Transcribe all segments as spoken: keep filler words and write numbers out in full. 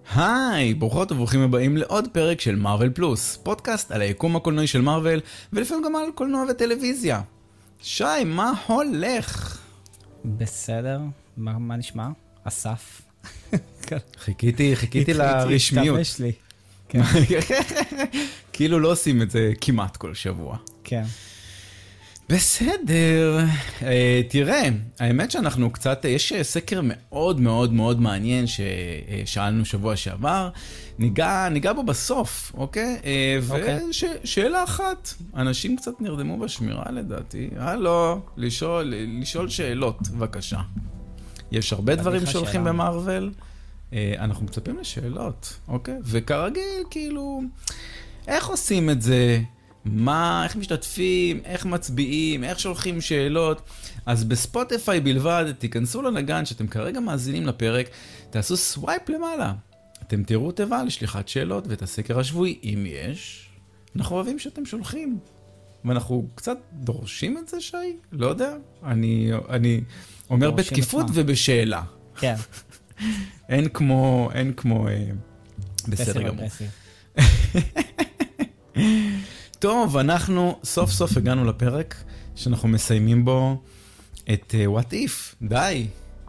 היי, ברוכות וברוכים הבאים לעוד פרק של מארוול פלוס, פודקאסט על היקום הקולנועי של מארוול, ולפעמים גם על קולנוע וטלוויזיה. שי, מה הולך? בסדר, מה, מה נשמע? אסף. חיכיתי, חיכיתי לרשמיות. השתמש לי. כן. כאילו לא עושים את זה כמעט כל שבוע. כן. בסדר, אה, תראה, האמת שאנחנו קצת, יש סקר מאוד מאוד מאוד מעניין ששאלנו שבוע שעבר, ניגע, ניגע בו בסוף, אוקיי? אה, אוקיי. ושאלה אחת, אנשים קצת נרדמו בשמירה לדעתי, הלו, לשאול, לשאול שאלות, בבקשה. יש הרבה דברים שהולכים במארוול, אה, אנחנו מצפים לשאלות, אוקיי? וכרגיל, כאילו, איך עושים את זה? מה, איך משתתפים, איך מצביעים, איך שולחים שאלות. אז בספוטיפיי בלבד, תיכנסו לנגן שאתם כרגע מאזינים לפרק, תעשו סווייפ למעלה. אתם תראו תיבה לשליחת שאלות ואת הסקר השבועי, אם יש. אנחנו אוהבים שאתם שולחים. ואנחנו קצת דורשים את זה, שי? לא יודע. אני, אני אומר בתקיפות ובשאלה. כן. אין כמו, אין כמו, אה, בסדר גמור. טוב, אנחנו סוף סוף הגענו לפרק שאנחנו מסיימים בו את uh, What If, די.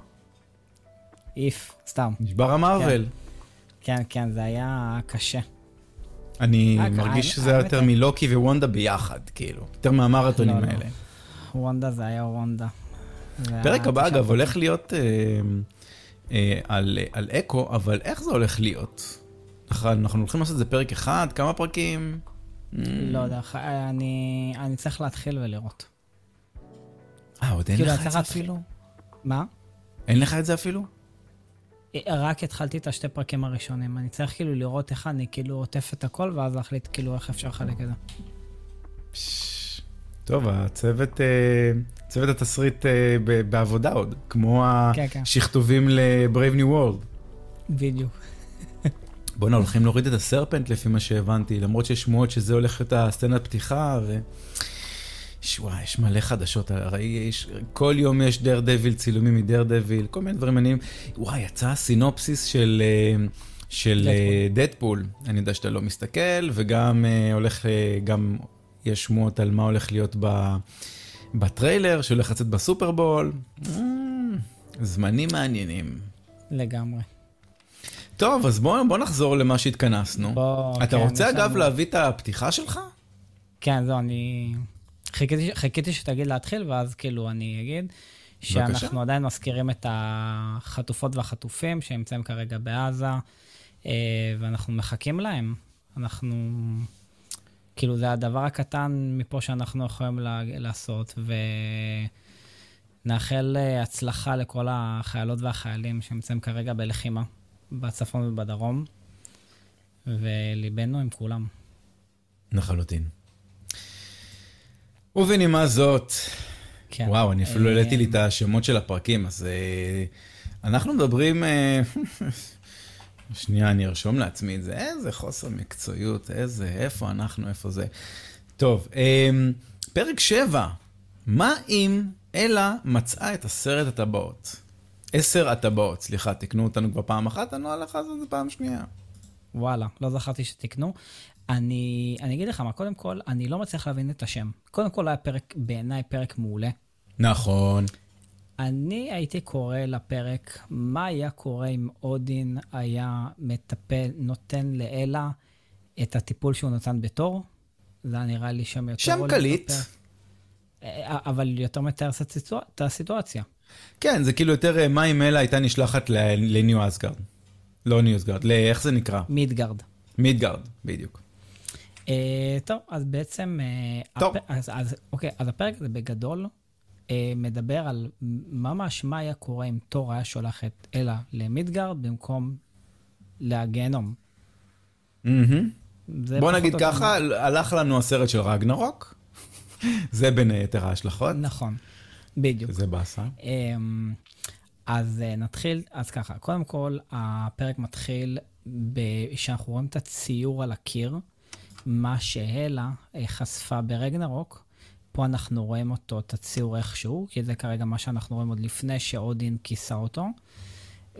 If, סתם. נשבר המארוול. כן, כן, כן, זה היה קשה. אני רק, מרגיש האמת- שזה היה יותר האמת- מלוקי ווונדה ביחד, כאילו. יותר מהמרתונים לא, לא. האלה. וונדה זה היה וונדה. זה היה פרק הבא, קשה. אגב, הולך להיות אה, אה, על, על אקו, אבל איך זה הולך להיות? אנחנו אנחנו הולכים לעשות את זה פרק אחד, כמה פרקים? לא יודע, ח- אני, אני צריך להתחיל ולראות. אה, עוד אין כאילו, לך אני את צריך זה להתחיל. אפילו? מה? אין לך את זה אפילו? רק התחלתי את השתי פרקים הראשונים. אני צריך כאילו לראות איך אני כאילו עוטף את הכל, ואז להחליט כאילו איך אפשר לחלק את זה. פש, טוב, הצוות, אה, צוות התסריט אה, ב- בעבודה עוד, כמו כן, כן. השכתובים ל-Brave New World. בדיוק. בוא'נה, הולכים להוריד את הסרפנט לפי מה שהבנתי, למרות שיש שמועות שזה הולך להיות הסצנת פתיחה, ו... שוואי, יש מלא חדשות, הרי יש, כל יום יש דר דביל, צילומים מדר דביל, כל מיני דברים מעניינים. וואי, יצא סינופסיס של, אה, של דדפול. אני יודע שאתה לא מסתכל, וגם אה, הולך, אה, גם יש שמועות על מה הולך להיות ב, בטריילר, שהולך לצאת בסופרבול. Mm, זמנים מעניינים. לגמרי. טוב, אז בוא, בוא נחזור למה שהתכנסנו. בוא, אתה כן, רוצה יש אגב לנו- להביא את הפתיחה שלך? כן, זהו, אני... חיכיתי, חיכיתי שתגיד להתחיל, ואז כאילו אני אגיד שאנחנו בבקשה. עדיין מזכירים את החטופות והחטופים שנמצאים כרגע בעזה, אה, ואנחנו מחכים להם. אנחנו... כאילו, זה הדבר הקטן מפה שאנחנו יכולים לה- לעשות, ונאחל אה, הצלחה לכל החיילות והחיילים שנמצאים כרגע בלחימה, בצפון ובדרום, וליבנו עם כולם. לחלוטין. ובנימה זאת, כן. וואו, אני אפילו אה, העליתי לי את השמות של הפרקים, אז אה, אנחנו מדברים, אה, שנייה, אני ארשום לעצמי את זה, איזה חוסר מקצועיות, איזה, איפה אנחנו, איפה זה. טוב, אה, פרק שבע, מה אם אלה מצאה את עשרת הטבעות? עשר הטבעות, סליחה, תקנו אותנו כבר פעם אחת, אני לא הלך לעשות את זה פעם שנייה. וואלה, לא זכרתי שתקנו. אני, אני אגיד לך מה, קודם כל, אני לא מצליח להבין את השם. קודם כל, היה פרק, בעיניי פרק מעולה. נכון. אני הייתי קורא לפרק, מה היה קורה אם אודין היה מטפל, נותן לאלה את הטיפול שהוא נותן בתור? זה היה נראה לי שם יותר... שם עולה קליט. בפרק. אה, אבל יותר מתאר את הסיטואציה- את הסיטואציה. כן, זה כאילו יותר, אה, מה אם אלה הייתה נשלחת ל- לניו אסגרד. לא ניו אסגרד, ל- איך זה נקרא? מידגרד. מידגרד, בדיוק. אה, טוב, אז בעצם... אה, טוב. הפ... אז, אז, אוקיי, אז הפרק הזה בגדול אה, מדבר על ממש מה היה קורה אם תור היה שולח את אלה למידגרד במקום להגיהנום. מהמם. זה בוא פחות נגיד או יותר ככה, הלך לנו הסרט של רגנרוק, זה בין היתר ההשלכות, מה- נכון, בדיוק. זה באסה. אמ, אז אה, נתחיל, אז ככה, קודם כל, הפרק מתחיל ב- שאנחנו רואים את הציור על הקיר, מה שהלה אה, חשפה ברגנרוק, פה אנחנו רואים אותו, את הציור איכשהו, כי זה כרגע מה שאנחנו רואים עוד לפני שאודין כיסה אותו,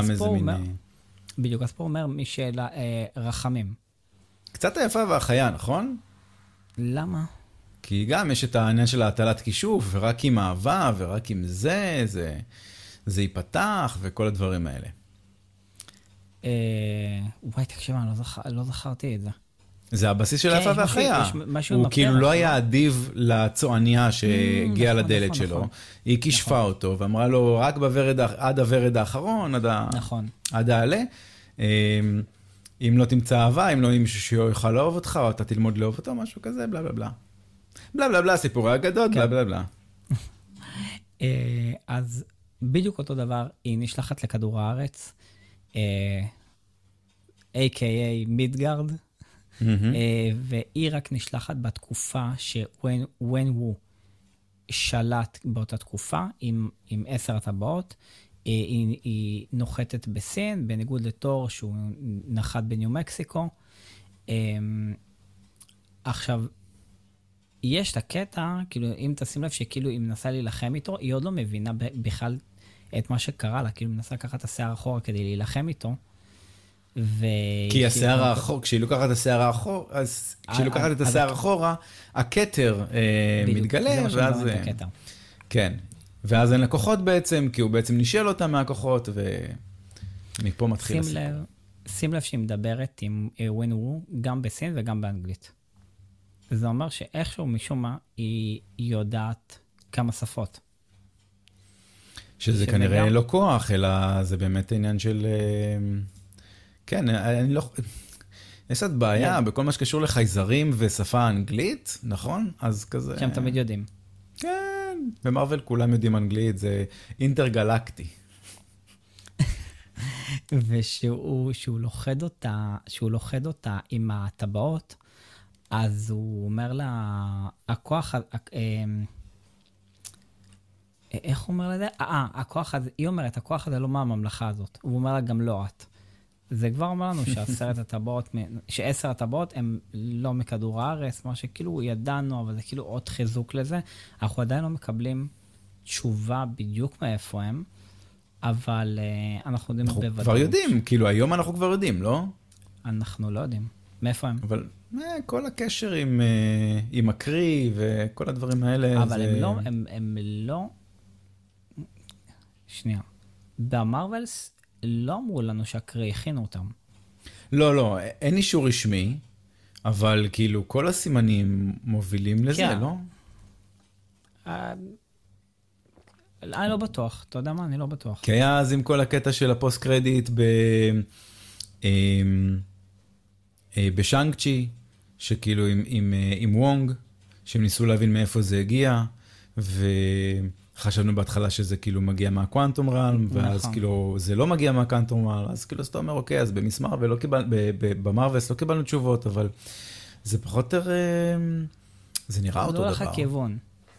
גם איזה מין... אומר, בדיוק, אז פה אומר מי שאלה אה, רחמים. קצת היפה והחיה, נכון? למה? כי גם יש את העניין של ההטלת כישוף, ורק עם אהבה, ורק עם זה, זה, זה ייפתח, וכל הדברים האלה. אה, וואי, תקשיב, אני לא, זכ... לא זכרתי את זה. זה הבסיס של היפה והחיה. הוא כאילו לא היה אדיב לצועניה שהגיעה לדלת שלו. היא כישפה אותו, ואמרה לו, רק עד הוורד האחרון, עד העלה. אם לא תמצא אהבה, אם לא מישהו שיוכל לאהוב אותך, או אתה תלמוד לאהוב אותו, משהו כזה, בלה בלה בלה. בלה בלה בלה, סיפורי אגדות, בלה בלה בלה. אז בדיוק אותו דבר, היא נשלחת לכדור הארץ, איי קיי איי מידגארד, והיא רק נשלחת בתקופה שוון וו שלט באותה תקופה, עם עשר הטבעות, היא, היא נוחתת בסין, בניגוד לתור שהוא נחת בניו מקסיקו. עכשיו, יש את הקטע, כאילו, אם תשים לב שכאילו היא מנסה להילחם איתו, היא עוד לא מבינה בכלל את מה שקרה לה, כאילו היא מנסה לקחת את השיער אחורה כדי להילחם איתו. ו... כי השיער האחור, כשהיא לוקחת את השיער האחור, אז כשהיא לוקחת את השיער אחורה, הכתר מתגלה, ואז... כן. ואז אין לקוחות בעצם, כי הוא בעצם נשאל אותם מהכוחות, ומפה מתחיל הסיפור. שים לב שהיא מדברת עם ון וו, גם בסין וגם באנגלית. זה אומר שאיכשהו משום מה, היא יודעת כמה שפות. שזה כנראה לא כוח, אלא זה באמת עניין של... כן, אני לא... יש קצת בעיה בכל מה שקשור לחייזרים ושפה אנגלית, נכון? אז כזה... שהם תמיד יודעים. כן, במרוול כולם יודעים אנגלית, זה אינטרגלקטי. ושהוא שהוא לוחד אותה, שהוא לוחד אותה עם הטבעות, אז הוא אומר לה, הכוח... איך הוא אומר לזה? אה, הכוח הזה, היא אומרת, הכוח הזה לא מהממלכה הזאת. הוא אומר לה, גם לא את. זה כבר אומר לנו שעשרת הטבעות, שעשר הטבעות הם לא מכדור הארץ, מה שכאילו ידענו, אבל זה כאילו עוד חיזוק לזה. אנחנו עדיין לא מקבלים תשובה בדיוק מאיפה הם, אבל uh, אנחנו יודעים בוודאות. אנחנו כבר יודעים, כאילו היום אנחנו כבר יודעים, לא? אנחנו לא יודעים. מאיפה הם? אבל כל הקשר עם, עם הקרי וכל הדברים האלה. אבל זה... הם לא, הם, הם לא... שנייה. במרוולס לא אמרו לנו שהקרי הכינו אותם. לא, לא, אין אישור רשמי, אבל כאילו כל הסימנים מובילים לזה, כן. לא? אני לא בטוח, אתה יודע מה? אני לא בטוח. כי היה אז עם כל הקטע של הפוסט קרדיט ב... בשאנג צ'י, שכאילו עם, עם, עם וונג, שהם ניסו להבין מאיפה זה הגיע, וחשבנו בהתחלה שזה כאילו מגיע מהקוואנטום רלם, ואז כאילו זה לא מגיע מהקוואנטום רלם, אז כאילו אתה אומר, אוקיי, אז במסמר ולא קיבל, במרוולס לא קיבלנו תשובות, אבל זה פחות יותר, זה נראה אותו דבר. זה לא לך כיוון.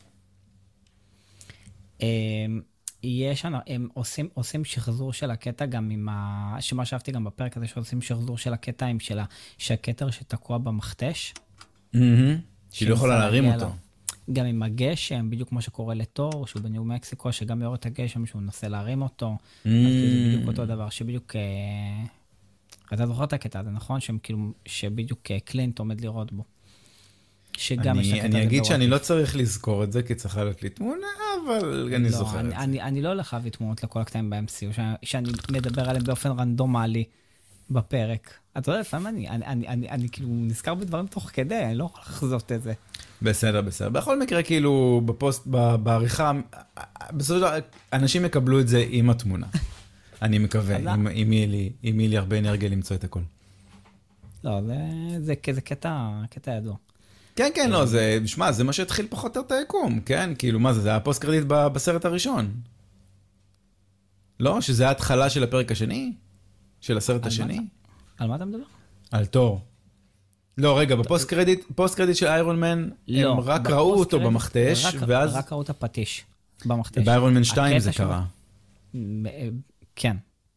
יש, הם עושים, עושים שחזור של הקטע גם עם ה... שמה שאהבתי גם בפרק הזה, שעושים שחזור של הקטע עם של הכתר שתקוע במכתש. שהיא לא יכולה להרים אותו. גם עם הגשם, בדיוק כמו שקורה לתור, שהוא בניו מקסיקו, שגם יורד את הגשם, שהוא מנסה להרים אותו. אז זה בדיוק אותו דבר, שבדיוק... אתה זוכר את הקטע הזה, נכון? שבדיוק קלינט עומד לראות בו. אני אגיד שאני לא צריך לזכור את זה, כי צריך לעלות לי תמונה, אבל אני זוכר את זה. אני לא הולך להביא תמונות לכל הקטעים ב-אם סי יו, שאני מדבר עליהם באופן רנדומלי בפרק. אתה יודע, לפעמים אני כאילו נזכר בדברים תוך כדי, אני לא יכול לחזות את זה. בסדר, בסדר. בכל מקרה, כאילו, בפוסט, בעריכה, בסופו של דבר, אנשים יקבלו את זה עם התמונה. אני מקווה, אם יהיה לי הרבה אנרגיה למצוא את הכל. לא, זה קטע ידוע. כן, כן, לא, זה, שמע, זה מה שהתחיל פחות או יותר את היקום, כן? כאילו, מה זה? זה היה פוסט קרדיט בסרט הראשון. לא? שזה ההתחלה של הפרק השני? של הסרט השני? על מה אתה מדבר? על תור. לא, רגע, בפוסט קרדיט, פוסט קרדיט של איירון מן, הם רק ראו אותו במכתש, ואז... רק ראו את הפטיש במכתש. באיירון מן שתיים זה קרה. כן.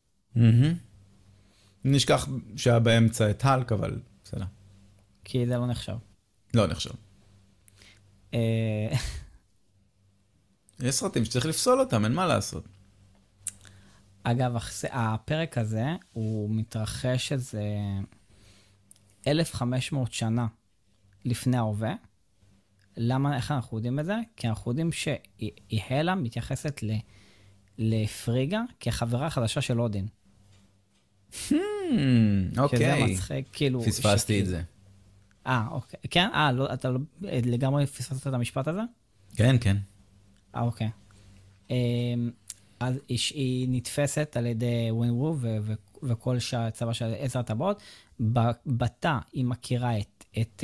נשכח שהיה באמצע את הלק, אבל בסדר. כי זה לא נחשב. לא נחשב. יש סרטים שצריך לפסול אותם, אין מה לעשות. אגב, הפרק הזה, הוא מתרחש איזה אלף וחמש מאות שנה לפני ההווה. למה, איך אנחנו יודעים את זה? כי אנחנו יודעים שההלה מתייחסת לפריגה כחברה חדשה של אודין. אוקיי. שזה מצחיק, כאילו... פספסתי את זה. אה, אוקיי. כן? אה, לא, אתה לא, לגמרי פספסת את המשפט הזה? כן, כן. אה, אוקיי. אז היא נתפסת על ידי ווינרו וכל הצבא של עשר הטבעות. בתא היא מכירה את, את,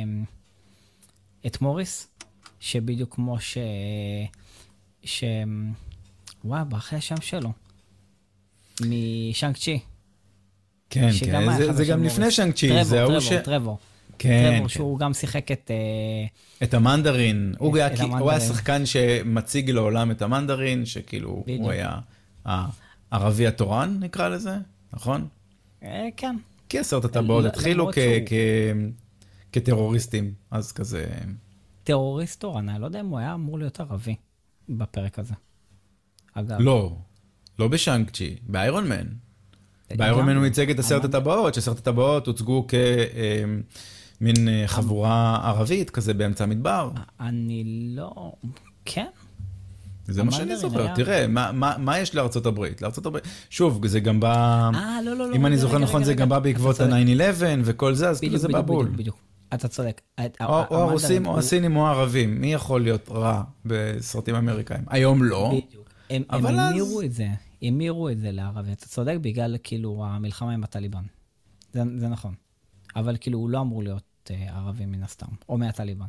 את מוריס, שבדיוק כמו ש... ש... וואו, באחרי השם שלו. משאנג צ'י. כן, כן, זה, זה גם לפני שאנג צ'י. טרבור, זה טרבור, ש... טרבור. כן, טרבור, כן. שהוא גם שיחק את... את המנדרין. הוא היה, הוא היה שחקן שמציג לעולם את המנדרין, שכאילו בדיוק. הוא היה הערבי התורן, נקרא לזה, נכון? כן. כי עשרת הטבעות התחילו כ... כ... כטרוריסטים, אז כזה... טרוריסט תורן, אני לא יודע אם הוא היה אמור להיות ערבי בפרק הזה. אגב. לא, לא בשאנג צ'י, באיירון מן. באיירון מן הוא ייצג את עשרת הטבעות, שעשרת הטבעות הוצגו כמין חבורה ערבית, כזה באמצע המדבר. אני לא... כן? זה מה שאני זוכר. תראה, מה יש לארצות הברית? לארצות הברית... שוב, זה גם בא... לא, לא, לא. אם אני זוכר נכון, זה גם בא בעקבות ה-תשע אחת עשרה וכל זה, אז כאילו זה בא בול. בדיוק, אתה צודק. או הרוסים, או הסינים, או הערבים. מי יכול להיות רע בסרטים אמריקאים? היום לא. בדיוק. הם המירו את זה. המירו את זה לערבי. אתה צודק בגלל כאילו המלחמה עם הטליבן. זה נכון. אבל כאילו הוא לא אמור להיות ערבי מן הסתם. או מהטליבן.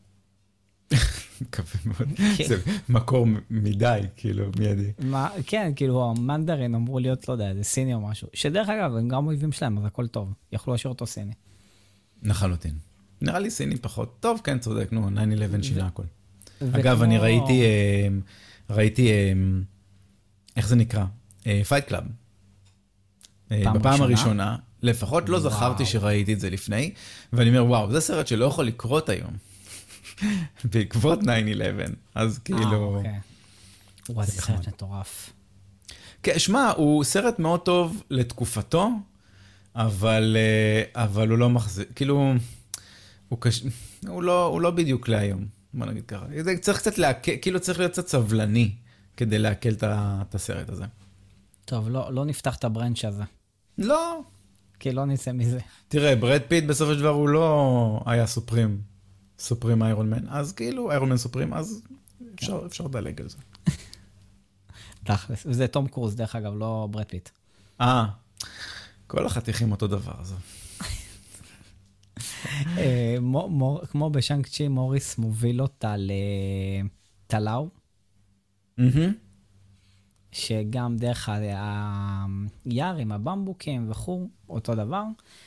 מקווה מאוד. זה מקור מדי, כאילו, מיידי. כן, כאילו, המנדרין אמרו להיות, לא יודע, זה סיני או משהו. שדרך אגב, הם גם אויבים שלהם, אז הכל טוב. יכלו להשאיר אותו סיני. לחלוטין. נראה לי סיני פחות. טוב, כן, צודק, נו, תשע אחת עשרה שינה הכל. אגב, אני ראיתי, ראיתי, איך זה נקרא? פייט קלאב. בפעם הראשונה, לפחות לא זכרתי שראיתי את זה לפני, ואני אומר, וואו, זה סרט שלא יכול לקרות היום. בעקבות תשע אחת עשרה, אז כאילו... וואי, זה סרט מטורף. כן, שמע, הוא סרט מאוד טוב לתקופתו, אבל הוא לא מחזיר, כאילו, הוא לא בדיוק להיום, בוא נגיד ככה. צריך קצת להקל, כאילו צריך להיות קצת סבלני, כדי להקל את הסרט הזה. טוב, לא נפתח את הברנץ' הזה. לא. כי לא נצא מזה. תראה, ברד פיט בסופו של דבר הוא לא היה סופרים, סופרים איירון מן, אז כאילו, איירון מן סופרים, אז אפשר, אפשר לדלג על זה. תכלס, וזה תום קרוז, דרך אגב, לא ברד פיט. אה, כל החתיכים אותו דבר, אז... כמו בשאנג צ'י, מוריס מוביל אותה לטלאו, שגם דרך היער עם הבמבוקים וכו', אותו דבר.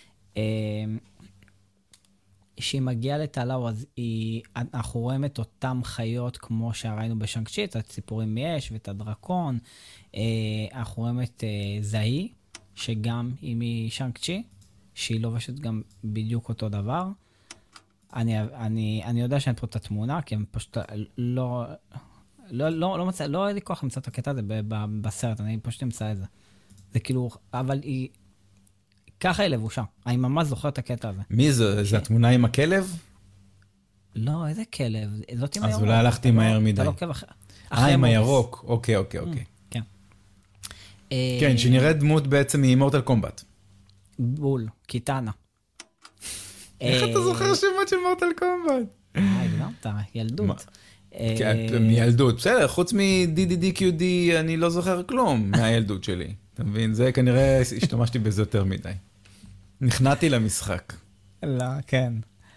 כשהיא מגיעה לטלאו, אז היא, אנחנו רואים את אותם חיות כמו שראינו בשאנג צ'י, את הציפורים מאש ואת הדרקון. אנחנו רואים את זהי, שגם היא משאנג צ'י, שהיא לובשת גם בדיוק אותו דבר. אני, אני, אני יודע שאין פה את התמונה, כי הם פשוט לא, לא, לא, לא מצא, לא היה לי כוח למצוא את הקטע הזה בסרט, אני פשוט אמצא את זה. זה כאילו, אבל היא, ככה היא לבושה. אני ממש זוכר את הקטע הזה. מי זה? זה התמונה עם הכלב? לא, איזה כלב? זאת עם הירוק. אז אולי הלכתי מהר מדי. אתה לא עוקב אחרי... אה, עם הירוק. אוקיי, אוקיי, אוקיי. כן. כן, שנראה דמות בעצם מאימורטל קומבט. בול, קיטנה. איך אתה זוכר שמות של מורטל קומבט? אה, הגזמת, ילדות. מילדות, בסדר, חוץ מ-די די די קיו די אני לא זוכר כלום מהילדות שלי. אתה מבין? זה כנראה השתמשתי בזה יותר מדי. נכנעתי למשחק. לא, כן.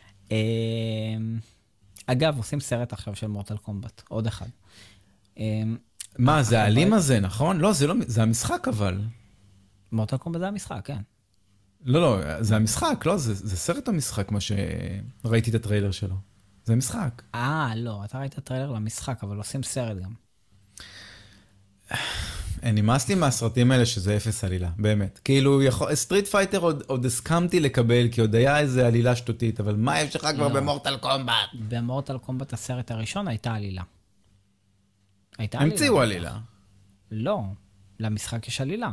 אגב, עושים סרט עכשיו של מורטל קומבט, עוד אחד. מה, זה האלים הזה, נכון? לא, זה המשחק אבל. מורטל קומבט זה המשחק, כן. לא, לא, זה המשחק, לא, זה סרט המשחק, מה שראיתי את הטריילר שלו. זה משחק. אה, לא, אתה ראית הטריילר למשחק, אבל עושים סרט גם. נמאס לי מהסרטים האלה שזה אפס עלילה, באמת. כאילו, סטריט פייטר עוד הסכמתי לקבל, כי עוד היה איזה עלילה שטותית, אבל מה יש לך כבר במורטל קומבט? במורטל קומבט הסרט הראשון הייתה עלילה. הייתה עלילה. המציאו עלילה. לא, למשחק יש עלילה.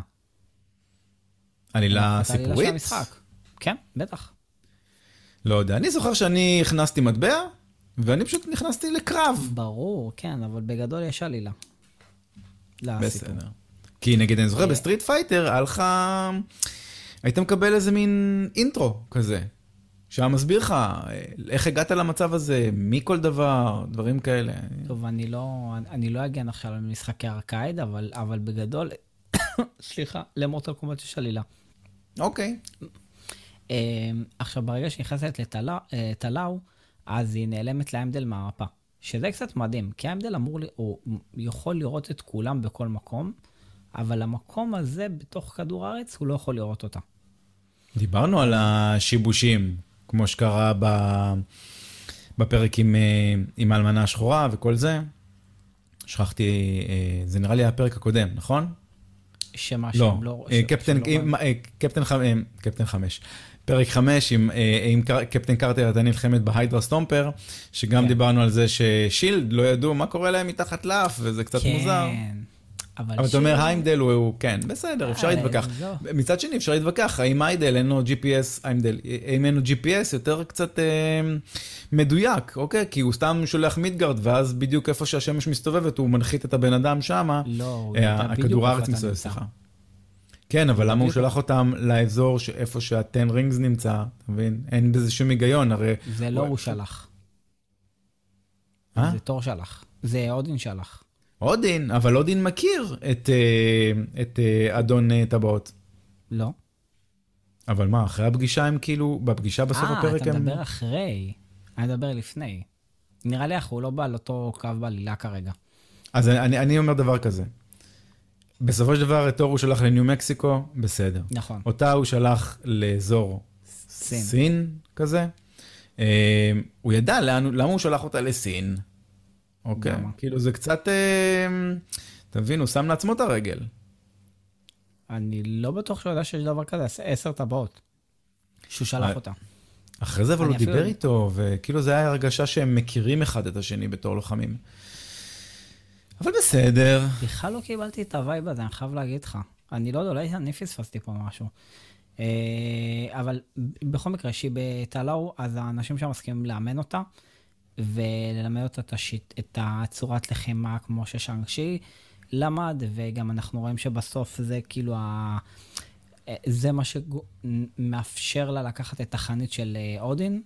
עלילה סיפורית? כן, בטח. לא יודע, אני זוכר שאני הכנסתי מטבע, ואני פשוט נכנסתי לקרב. ברור, כן, אבל בגדול יש עלילה. בסדר. כי נגיד, אני זוכר, בסטריט פייטר, היה לך... היית מקבל איזה מין אינטרו כזה, שהיה מסביר לך איך הגעת למצב הזה, מי כל דבר, דברים כאלה. טוב, אני לא, אני לא אגן עכשיו על משחקי ארקייד, אבל, אבל בגדול, סליחה, למורטל קומבט יש עלילה. אוקיי. עכשיו, ברגע שנכנסת לטלאו, אז היא נעלמת לאיימדל מהמפה. שזה קצת מדהים, כי האיימדל אמור, הוא יכול לראות את כולם בכל מקום, אבל המקום הזה בתוך כדור הארץ, הוא לא יכול לראות אותה. דיברנו על השיבושים, כמו שקרה בפרק עם, עם האלמנה השחורה וכל זה. שכחתי, זה נראה לי הפרק הקודם, נכון? שמה לא, שם לא... קפטן, קפטן, קפטן חמש. פרק חמש, עם, עם קפטן קרטר, אתה נלחמת בהיידרה סטומפר, שגם כן. דיברנו על זה ששילד לא ידעו מה קורה להם מתחת לאף, וזה קצת כן. מוזר. אבל, אבל אתה אומר, האיימדל הוא, הוא, כן, בסדר, אפשר להתווכח. מצד שני, אפשר להתווכח, האם האיימדל אין לו ג'י פי אס, האיימדל, האם אין לו ג'י פי אס יותר קצת אה, מדויק, אוקיי? כי הוא סתם שולח מידגרד, ואז בדיוק איפה שהשמש מסתובבת, הוא מנחית את הבן אדם שמה, לא, אה, הכדור הארץ מסתובב, סליחה. כן, אבל למה הוא שולח אותם לאזור איפה שהטן רינגס נמצא, אתה מבין? אין בזה שום היגיון, הרי... זה לא הוא שלח. זה תור שלח. זה אודין שלח. אודין, אבל אודין מכיר את, את אדון טבעות. לא. אבל מה, אחרי הפגישה הם כאילו, בפגישה בסוף 아, הפרק הם... אה, אתה מדבר אחרי. אני מדבר לפני. נראה לי הוא לא בא על אותו קו בעלילה כרגע. אז אני, אני אומר דבר כזה. בסופו של דבר, את אור הוא שלח לניו מקסיקו, בסדר. נכון. אותה הוא שלח לאזור סין, סין כזה. הוא ידע לאן, למה הוא שלח אותה לסין. אוקיי, כאילו זה קצת, אתה מבין, הוא שם לעצמו את הרגל. אני לא בטוח שהוא יודע שיש דבר כזה, עשר טבעות, שהוא שלח אותה. אחרי זה אבל הוא דיבר איתו, וכאילו זה היה הרגשה שהם מכירים אחד את השני בתור לוחמים. אבל בסדר. בכלל לא קיבלתי את הווייב הזה, אני חייב להגיד לך. אני לא יודע, אולי אני פספסתי פה משהו. אבל בכל מקרה, שהיא בטלאו, אז האנשים שם מסכימים לאמן אותה, וללמד אותה את, השיט, את הצורת לחימה כמו ששאנג צ'י למד, וגם אנחנו רואים שבסוף זה כאילו ה... זה מה שמאפשר לה לקחת את החנית של אודין.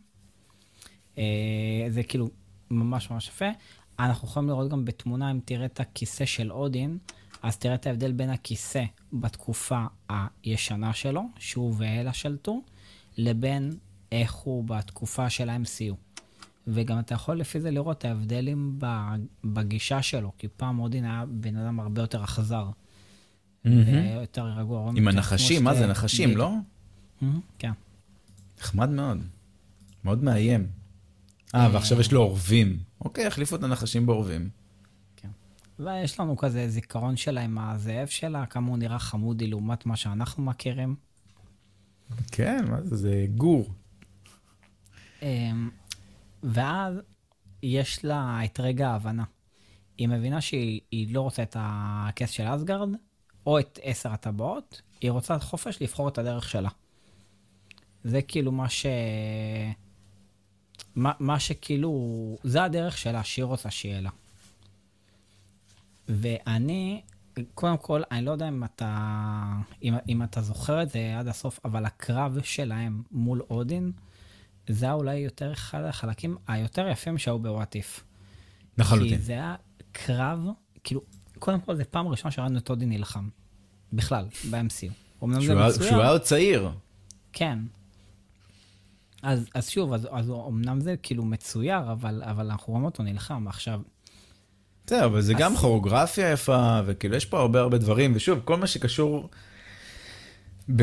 זה כאילו ממש ממש יפה. אנחנו יכולים לראות גם בתמונה, אם תראה את הכיסא של אודין, אז תראה את ההבדל בין הכיסא בתקופה הישנה שלו, שהוא ואלה שלטו, לבין איך הוא בתקופה של ה-אם סי יו. וגם אתה יכול לפי זה לראות את ההבדלים בגישה שלו, כי פעם אודין היה בן אדם הרבה יותר אכזר. ויותר רגוע. עם הנחשים, מה זה נחשים, לא? כן. נחמד מאוד. מאוד מאיים. אה, ועכשיו יש לו עורבים. אוקיי, החליפו את הנחשים בעורבים. כן. ויש לנו כזה זיכרון שלה עם הזאב שלה, כמה הוא נראה חמודי לעומת מה שאנחנו מכירים. כן, מה זה? זה גור. ואז יש לה את רגע ההבנה. היא מבינה שהיא לא רוצה את הכס של אסגרד, או את עשר הטבעות, היא רוצה חופש לבחור את הדרך שלה. זה כאילו מה ש... מה, מה שכאילו... זה הדרך שלה, שהיא רוצה שיהיה לה. ואני, קודם כל, אני לא יודע אם אתה, אם, אם אתה זוכר את זה עד הסוף, אבל הקרב שלהם מול אודין, זה היה אולי יותר אחד החלקים היותר יפים שהיו בוואטיף. לחלוטין. כי זה היה קרב, כאילו, קודם כל זה פעם ראשונה שראינו את אודין נלחם. בכלל, ב-אם סי יו. אמנם זה מצויר. שהוא היה עוד צעיר. כן. אז, אז שוב, אז, אז אמנם זה כאילו מצויר, אבל, אבל אנחנו רואים אותו נלחם עכשיו. זה, אבל זה אז... גם כוריאוגרפיה יפה, וכאילו יש פה הרבה הרבה דברים, ושוב, כל מה שקשור ב...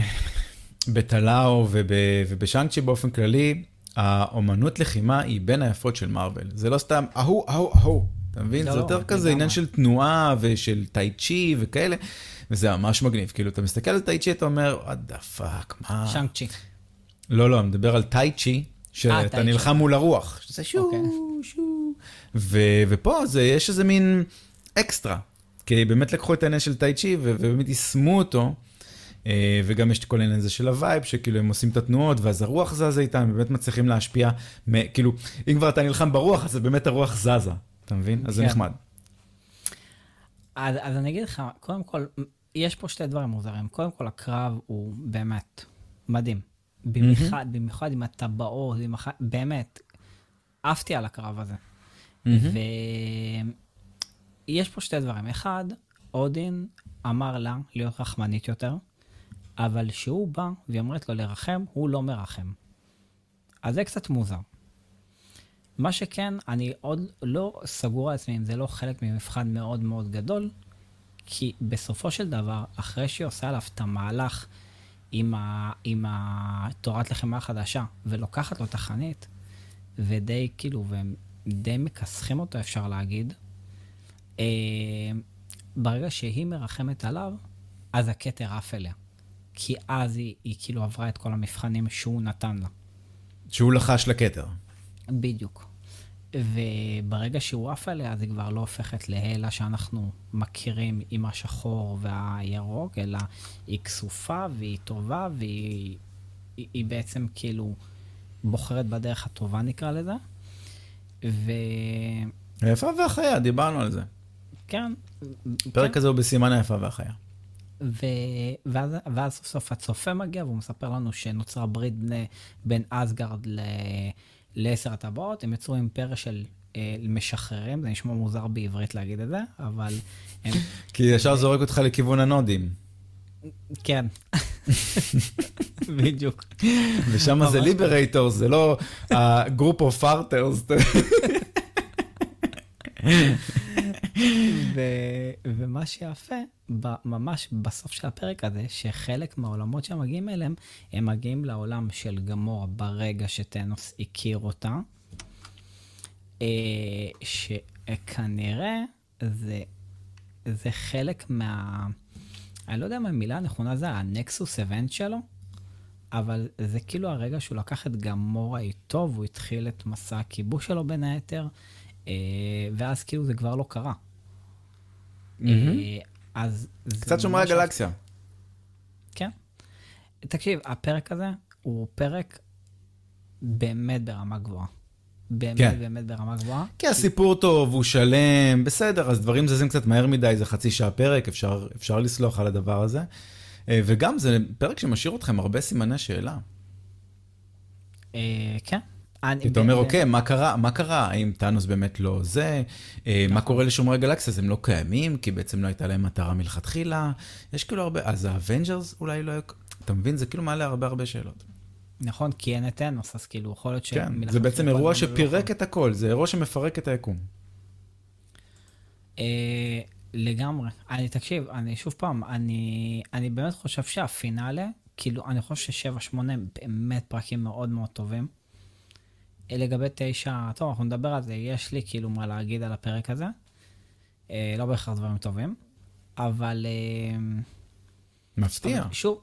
בטלאו וב... ובשאנג-צ'י באופן כללי, האומנות לחימה היא בין היפות של מארוול. זה לא סתם, אהו, אהו, אהו. אתה מבין? לא, זה יותר לא, כזה עניין של תנועה ושל טאי-צ'י וכאלה, וזה ממש מגניב. כאילו, אתה מסתכל על טאי-צ'י, אתה אומר, what the fuck, מה? שאנג-צ'י. לא, לא, אני מדבר על טאי-צ'י, שאתה נלחם מול הרוח. שזה שו, שו. ופה זה, יש איזה מין אקסטרה. כי באמת לקחו את העניין של טאי-צ'י, ובאמת יישמו אותו, וגם יש את כל העניין הזה של הווייב, שכאילו הם עושים את התנועות, ואז הרוח זזה איתם, הם באמת מצליחים להשפיע, כאילו, אם כבר אתה נלחם ברוח, אז באמת הרוח זזה. אתה מבין? אז זה נחמד. אז, אז אני אגיד לך, קודם כל, יש פה שתי דברים מוזרים. קודם כל, הקרב הוא באמת מדהים. במיוחד, mm-hmm. במיוחד עם הטבעות, במיוחד, באמת, עפתי על הקרב הזה. Mm-hmm. ויש פה שתי דברים. אחד, אודין אמר לה להיות רחמנית יותר, אבל שהוא בא ואומרת לו לרחם, הוא לא מרחם. אז זה קצת מוזר. מה שכן, אני עוד לא סגור על עצמי אם זה לא חלק ממבחן מאוד מאוד גדול, כי בסופו של דבר, אחרי שהיא עושה עליו את המהלך עם, ה, עם התורת לחימה החדשה, ולוקחת לו את החנית, ודי כאילו, והם די מכסחים אותו, אפשר להגיד, אה, ברגע שהיא מרחמת עליו, אז הכתר עף אליה. כי אז היא, היא כאילו עברה את כל המבחנים שהוא נתן לה. שהוא לחש לכתר. בדיוק. וברגע שהוא עף עליה, אז היא כבר לא הופכת להלה שאנחנו מכירים עם השחור והירוק, אלא היא כסופה והיא טובה, והיא היא, היא בעצם כאילו בוחרת בדרך הטובה, נקרא לזה. ו... היפה והחיה, דיברנו על זה. כן. פרק כן. הזה הוא בסימן היפה והחיה. ו... ואז, ואז סוף סוף הצופה מגיע, והוא מספר לנו שנוצרה ברית בני, בין אסגרד ל... לעשר הטבעות, הם יצרו אימפריה של אה, משחררים, זה נשמע מוזר בעברית להגיד את זה, אבל... הם... כי ישר זורק אותך לכיוון הנודים. כן. בדיוק. ושם זה ליברייטורס, זה לא הגרופ אוף פארטרס. ומה שיפה, ממש בסוף של הפרק הזה, שחלק מהעולמות שהם מגיעים אליהם, הם מגיעים לעולם של גמורה ברגע שטנוס הכיר אותה, שכנראה זה, זה חלק מה... אני לא יודע מה המילה הנכונה, זה הנקסוס אבנט שלו, אבל זה כאילו הרגע שהוא לקח את גמורה איתו, והוא התחיל את מסע הכיבוש שלו בין היתר, ואז כאילו זה כבר לא קרה. אז... קצת שומרי הגלקסיה. כן. תקשיב, הפרק הזה הוא פרק באמת ברמה גבוהה. באמת באמת ברמה גבוהה. כי הסיפור טוב, הוא שלם, בסדר, אז דברים זזים קצת מהר מדי, זה חצי שעה פרק, אפשר לסלוח על הדבר הזה. וגם זה פרק שמשאיר אתכם הרבה סימני שאלה. כן. אתה אומר, אוקיי, מה קרה? מה קרה? האם טאנוס באמת לא זה? מה קורה לשומרי גלקסיה? הם לא קיימים, כי בעצם לא הייתה להם מטרה מלכתחילה. יש כאילו הרבה, אז האבנג'רס אולי לא... אתה מבין? זה כאילו מעלה הרבה הרבה שאלות. נכון, כי אין את טאנוס, אז כאילו יכול להיות ש... כן, זה בעצם אירוע שפירק את הכל, זה אירוע שמפרק את היקום. לגמרי. אני, תקשיב, אני שוב פעם, אני, אני באמת חושב שהפינאלה, כאילו, אני חושב ששבע שמונה באמת פרקים מאוד מאוד טובים. לגבי תשע, טוב, אנחנו נדבר על זה, יש לי כאילו מה להגיד על הפרק הזה. לא בהכרח דברים טובים, אבל... מפתיע. אבל שוב,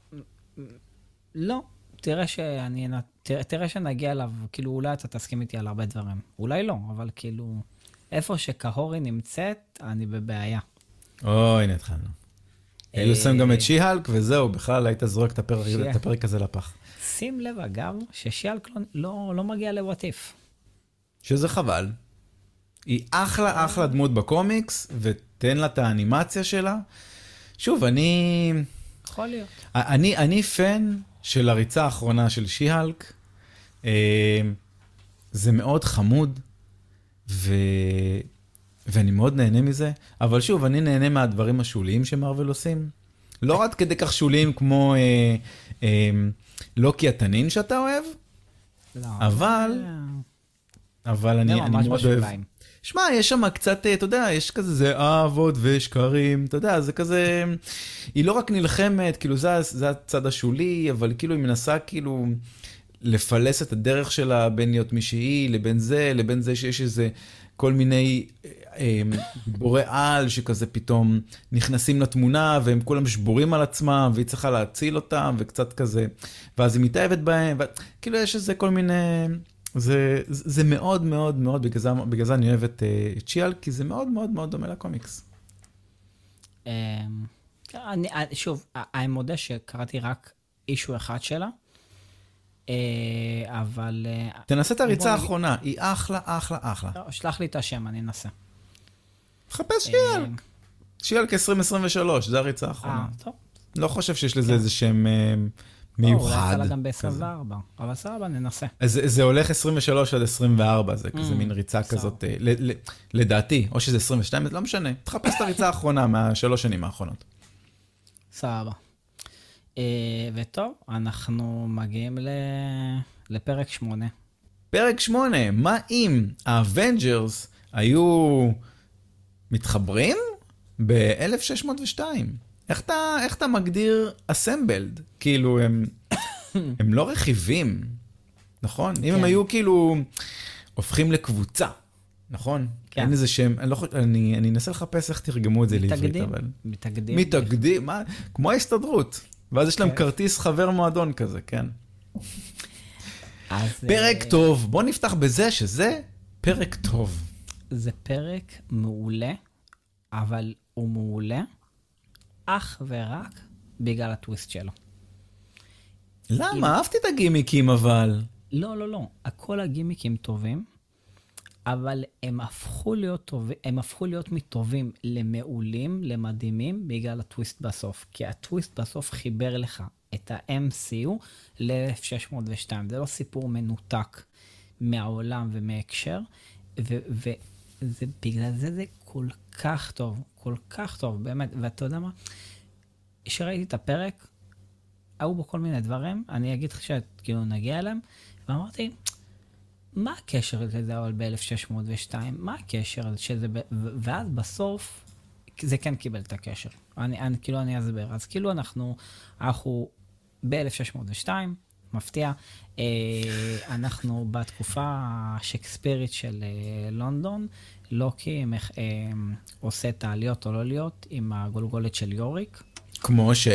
לא, תראה שאני, תראה, תראה שנגיע אליו, כאילו אולי אתה תסכים איתי על הרבה דברים. אולי לא, אבל כאילו, איפה שקהורי נמצאת, אני בבעיה. אוי, נתחלנו. היו שם גם את שיהלק, וזהו, בכלל היית זורק את הפרק הזה לפח. שים לב, אגב, ששיהלק לא, לא מגיע לווטיף. שזה חבל. היא אחלה, אחלה דמות בקומיקס, ותן לה את האנימציה שלה. שוב, אני... יכול להיות. אני, אני פן של הריצה האחרונה של שיהלק. זה מאוד חמוד, ו... ואני מאוד נהנה מזה. אבל שוב, אני נהנה מהדברים השוליים שמרוול עושים. לא עד כדי כך שוליים כמו אה, אה, לוקי התנין שאתה אוהב, לא, אבל, אבל אני, לא, אני מאוד אוהב. שמע, יש שם קצת, אתה יודע, יש כזה, זה אהבות ושקרים, אתה יודע, זה כזה, היא לא רק נלחמת, כאילו זה, זה הצד השולי, אבל כאילו היא מנסה כאילו לפלס את הדרך שלה בין להיות מישהי, לבין זה, לבין זה שיש איזה כל מיני גיבורי על שכזה פתאום נכנסים לתמונה, והם כולם שבורים על עצמם, והיא צריכה להציל אותם, וקצת כזה, ואז היא מתאהבת בהם, וכאילו יש איזה כל מיני... זה, זה מאוד מאוד מאוד, בגלל זה, בגלל זה אני אוהב את, את שיהלק, כי זה מאוד מאוד מאוד דומה לקומיקס. אני, שוב, אני מודה שקראתי רק אישו אחד שלה, אבל... תנסה את הריצה האחרונה, היא אחלה, אחלה, אחלה. שלח לי את השם, אני אנסה. חפש שיהלק. שיהלק עשרים עשרים ושלוש, זה הריצה האחרונה. טוב. לא חושב שיש לזה איזה שם... מיוחד. אולי יצא לה גם ב-עשרים וארבע, אבל סבבה, ננסה. זה הולך עשרים ושלוש עד עשרים וארבע, זה כזה מין ריצה כזאת, לדעתי, או שזה עשרים ושתיים, לא משנה. תחפש את הריצה האחרונה מהשלוש שנים האחרונות. סבבה. וטוב, אנחנו מגיעים לפרק שמונה. פרק שמונה, מה אם האבנג'רס היו מתחברים ב-אלף שש מאות ושתיים? איך אתה, איך אתה מגדיר assembled? כאילו, הם, הם לא רכיבים, נכון? כן. אם הם היו כאילו הופכים לקבוצה, נכון? כן. אין איזה שם, אני, לא, אני, אני אנסה לחפש איך תרגמו את זה לעברית, אבל... מתאגדים. מתאגדים, מה? כמו ההסתדרות. ואז יש להם כן. כרטיס חבר מועדון כזה, כן. אז, פרק טוב. בוא נפתח בזה שזה פרק טוב. זה פרק מעולה, אבל הוא מעולה. אך ורק בגלל הטוויסט שלו. למה? אהבתי את הגימיקים אבל. לא, לא, לא. הכל הגימיקים טובים, אבל הם הפכו להיות טובים, הם הפכו להיות מטובים למעולים, למדהימים, בגלל הטוויסט בסוף. כי הטוויסט בסוף חיבר לך את ה-אם סי יו ל-אלף שש מאות ושתיים. זה לא סיפור מנותק מהעולם ומהקשר, ובגלל זה זה כל כך טוב, כל כך טוב, באמת. ואתה יודע מה? כשראיתי את הפרק, היו בו כל מיני דברים, אני אגיד לך שכאילו נגיע אליהם, ואמרתי, מה הקשר לזה אבל ב-אלף שש מאות ושתיים? מה הקשר שזה ב... ואז בסוף, זה כן קיבל את הקשר. אני, אני, כאילו אני אסבר. אז כאילו אנחנו, אנחנו ב-אלף שש מאות ושתיים, מפתיע, אה, אנחנו בתקופה השקספירית של אה, לונדון, לוקי אה, עושה את העליות או לא להיות עם הגולגולת של יוריק. כמו ש...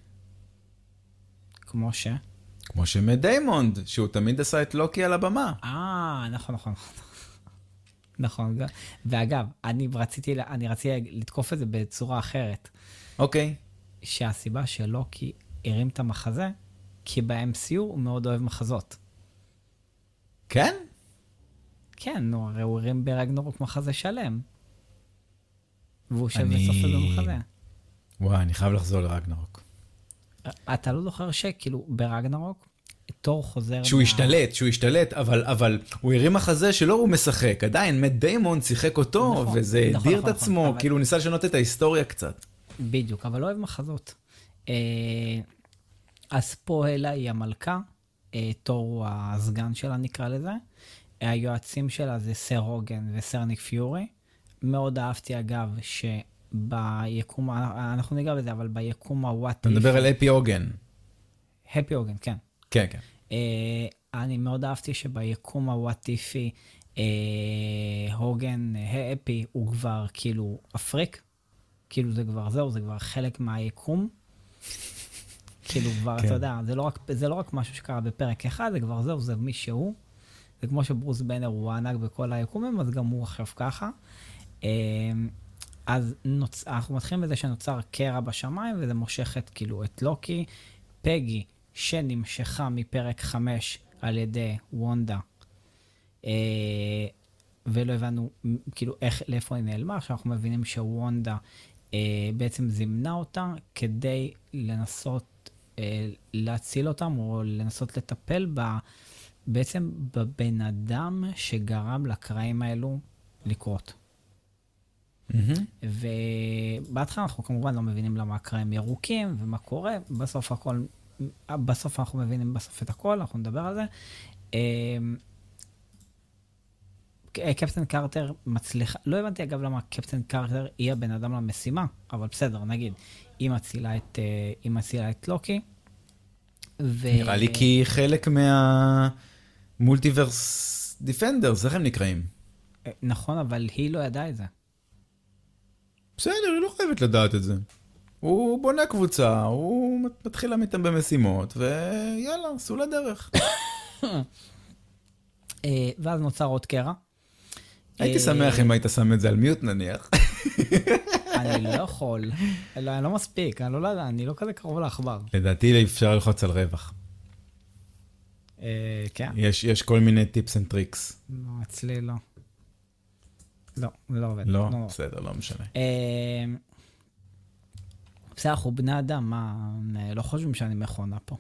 כמו ש... כמו שמט דיימונד, שהוא תמיד עשה את לוקי על הבמה. אה, נכון, נכון. נכון. ואגב, אני רציתי, אני רציתי לתקוף את זה בצורה אחרת. אוקיי. שהסיבה שלוקי הרים את המחזה, כי ב-אם סי יו הוא מאוד אוהב מחזות. כן? כן, נו, הרי הוא הרים ברגנורוק מחזה שלם. והוא שב בסוף את המחזה. וואי, אני חייב לחזור לרגנורוק. אתה לא זוכר שכאילו ברגנרוק, תור חוזר... שהוא השתלט, שהוא השתלט, אבל, אבל הוא הרים החזה שלא הוא משחק, עדיין מת דיימון שיחק אותו, נכון, וזה נכון, הדיר נכון, את עצמו, נכון, אבל... כאילו הוא ניסה לשנות את ההיסטוריה קצת. בדיוק, אבל לא אוהב מחזות. אה, אז פה אלה היא המלכה, אה, תור הוא הסגן שלה נקרא לזה, היועצים שלה זה סר הוגן וסר ניק פיורי. מאוד אהבתי אגב שביקום, אנחנו ניגע בזה, אבל ביקום הוואט... אתה מדבר על אפי הוגן. הפי הוגן, כן. כן, כן. Uh, אני מאוד אהבתי שביקום הוואטיפי, uh, הוגן, האפי, הוא כבר כאילו אפריק. כאילו זה כבר זהו, זה כבר חלק מהיקום. כאילו כבר, כן. אתה יודע, זה לא, רק, זה לא רק משהו שקרה בפרק אחד, זה כבר זהו, זה מי שהוא. זה כמו שברוס בנר הוא הענק בכל היקומים, אז גם הוא עכשיו ככה. Uh, אז נוצ... אנחנו מתחילים בזה שנוצר קרע בשמיים, וזה מושך את, כאילו, את לוקי. פגי, שנמשכה מפרק חמש על ידי וונדה, אה, ולא הבנו כאילו איך, לאיפה היא נעלמה. עכשיו אנחנו מבינים שוונדה אה, בעצם זימנה אותה כדי לנסות אה, להציל אותם, או לנסות לטפל בה, בעצם בבן אדם שגרם לקרעים האלו לקרות. Mm-hmm. ובהתחלה אנחנו כמובן לא מבינים למה הקרעים ירוקים ומה קורה, בסוף הכל... בסוף אנחנו מבינים בסוף את הכל, אנחנו נדבר על זה. קפטן קארטר מצליחה, לא הבנתי אגב למה קפטן קארטר היא הבן אדם למשימה, אבל בסדר, נגיד, היא מצילה את, היא מצילה את לוקי. נראה לי כי היא חלק מהמולטיברס דיפנדרס, איך הם נקראים? נכון, אבל היא לא ידעה את זה. בסדר, היא לא חייבת לדעת את זה. הוא בונה קבוצה, הוא מתחיל להמיתם במשימות, ויאללה, עשו לדרך. ואז נוצר עוד קרע. הייתי שמח אם היית שם את זה על מיוט נניח. אני לא יכול, אני לא מספיק, אני לא, אני לא כזה קרוב לעכבר. לדעתי אפשר ללחוץ על רווח. כן. יש כל מיני טיפס אנד טריקס. לא, אצלי לא. לא, זה לא עובד. לא, בסדר, לא משנה. בסדר, אנחנו בני אדם, מה, לא חושבים שאני מכונה פה.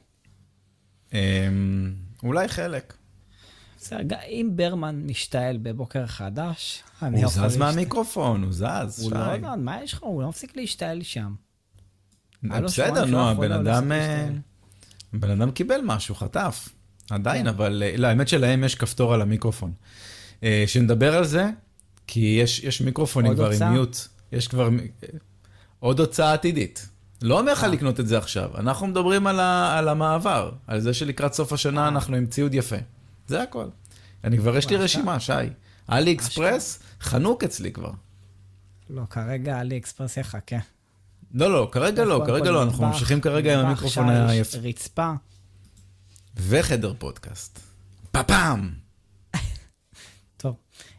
אולי חלק. בסדר, אם ברמן משתעל בבוקר חדש, אני הוא זז מהמיקרופון, הוא זז, הוא לא יודע, מה יש לך? הוא לא מפסיק להשתעל שם. בסדר, נו, הבן אדם, הבן אדם קיבל משהו, חטף. עדיין, אבל, לא, האמת שלהם יש כפתור על המיקרופון. שנדבר על זה, כי יש מיקרופונים כבר עם מיוט. יש כבר... עוד הוצאה עתידית. לא אומר לך לקנות את זה עכשיו. אנחנו מדברים על, ה, על המעבר, על זה שלקראת סוף השנה אנחנו עם ציוד יפה. זה הכל. אני כבר יש לי רשימה, שי. אלי אקספרס, חנוק אצלי כבר. לא, כרגע אלי אקספרס יחכה. לא, לא, כרגע לא, כרגע לא. אנחנו ממשיכים כרגע עם המיקרופון היפה. רצפה. וחדר פודקאסט. פאפאם! טוב.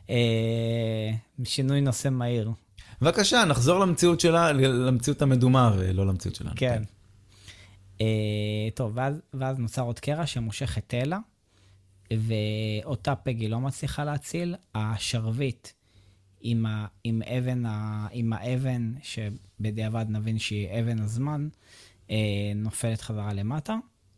שינוי נושא מהיר. בבקשה, נחזור למציאות שלה, למציאות המדומה, ולא למציאות שלנו. כן. טוב, ואז נוצר עוד קרע שמושך את אלה, ואותה פגי לא מצליחה להציל. השרבית עם האבן, שבדיעבד נבין שהיא אבן הזמן, נופלת חזרה למטה,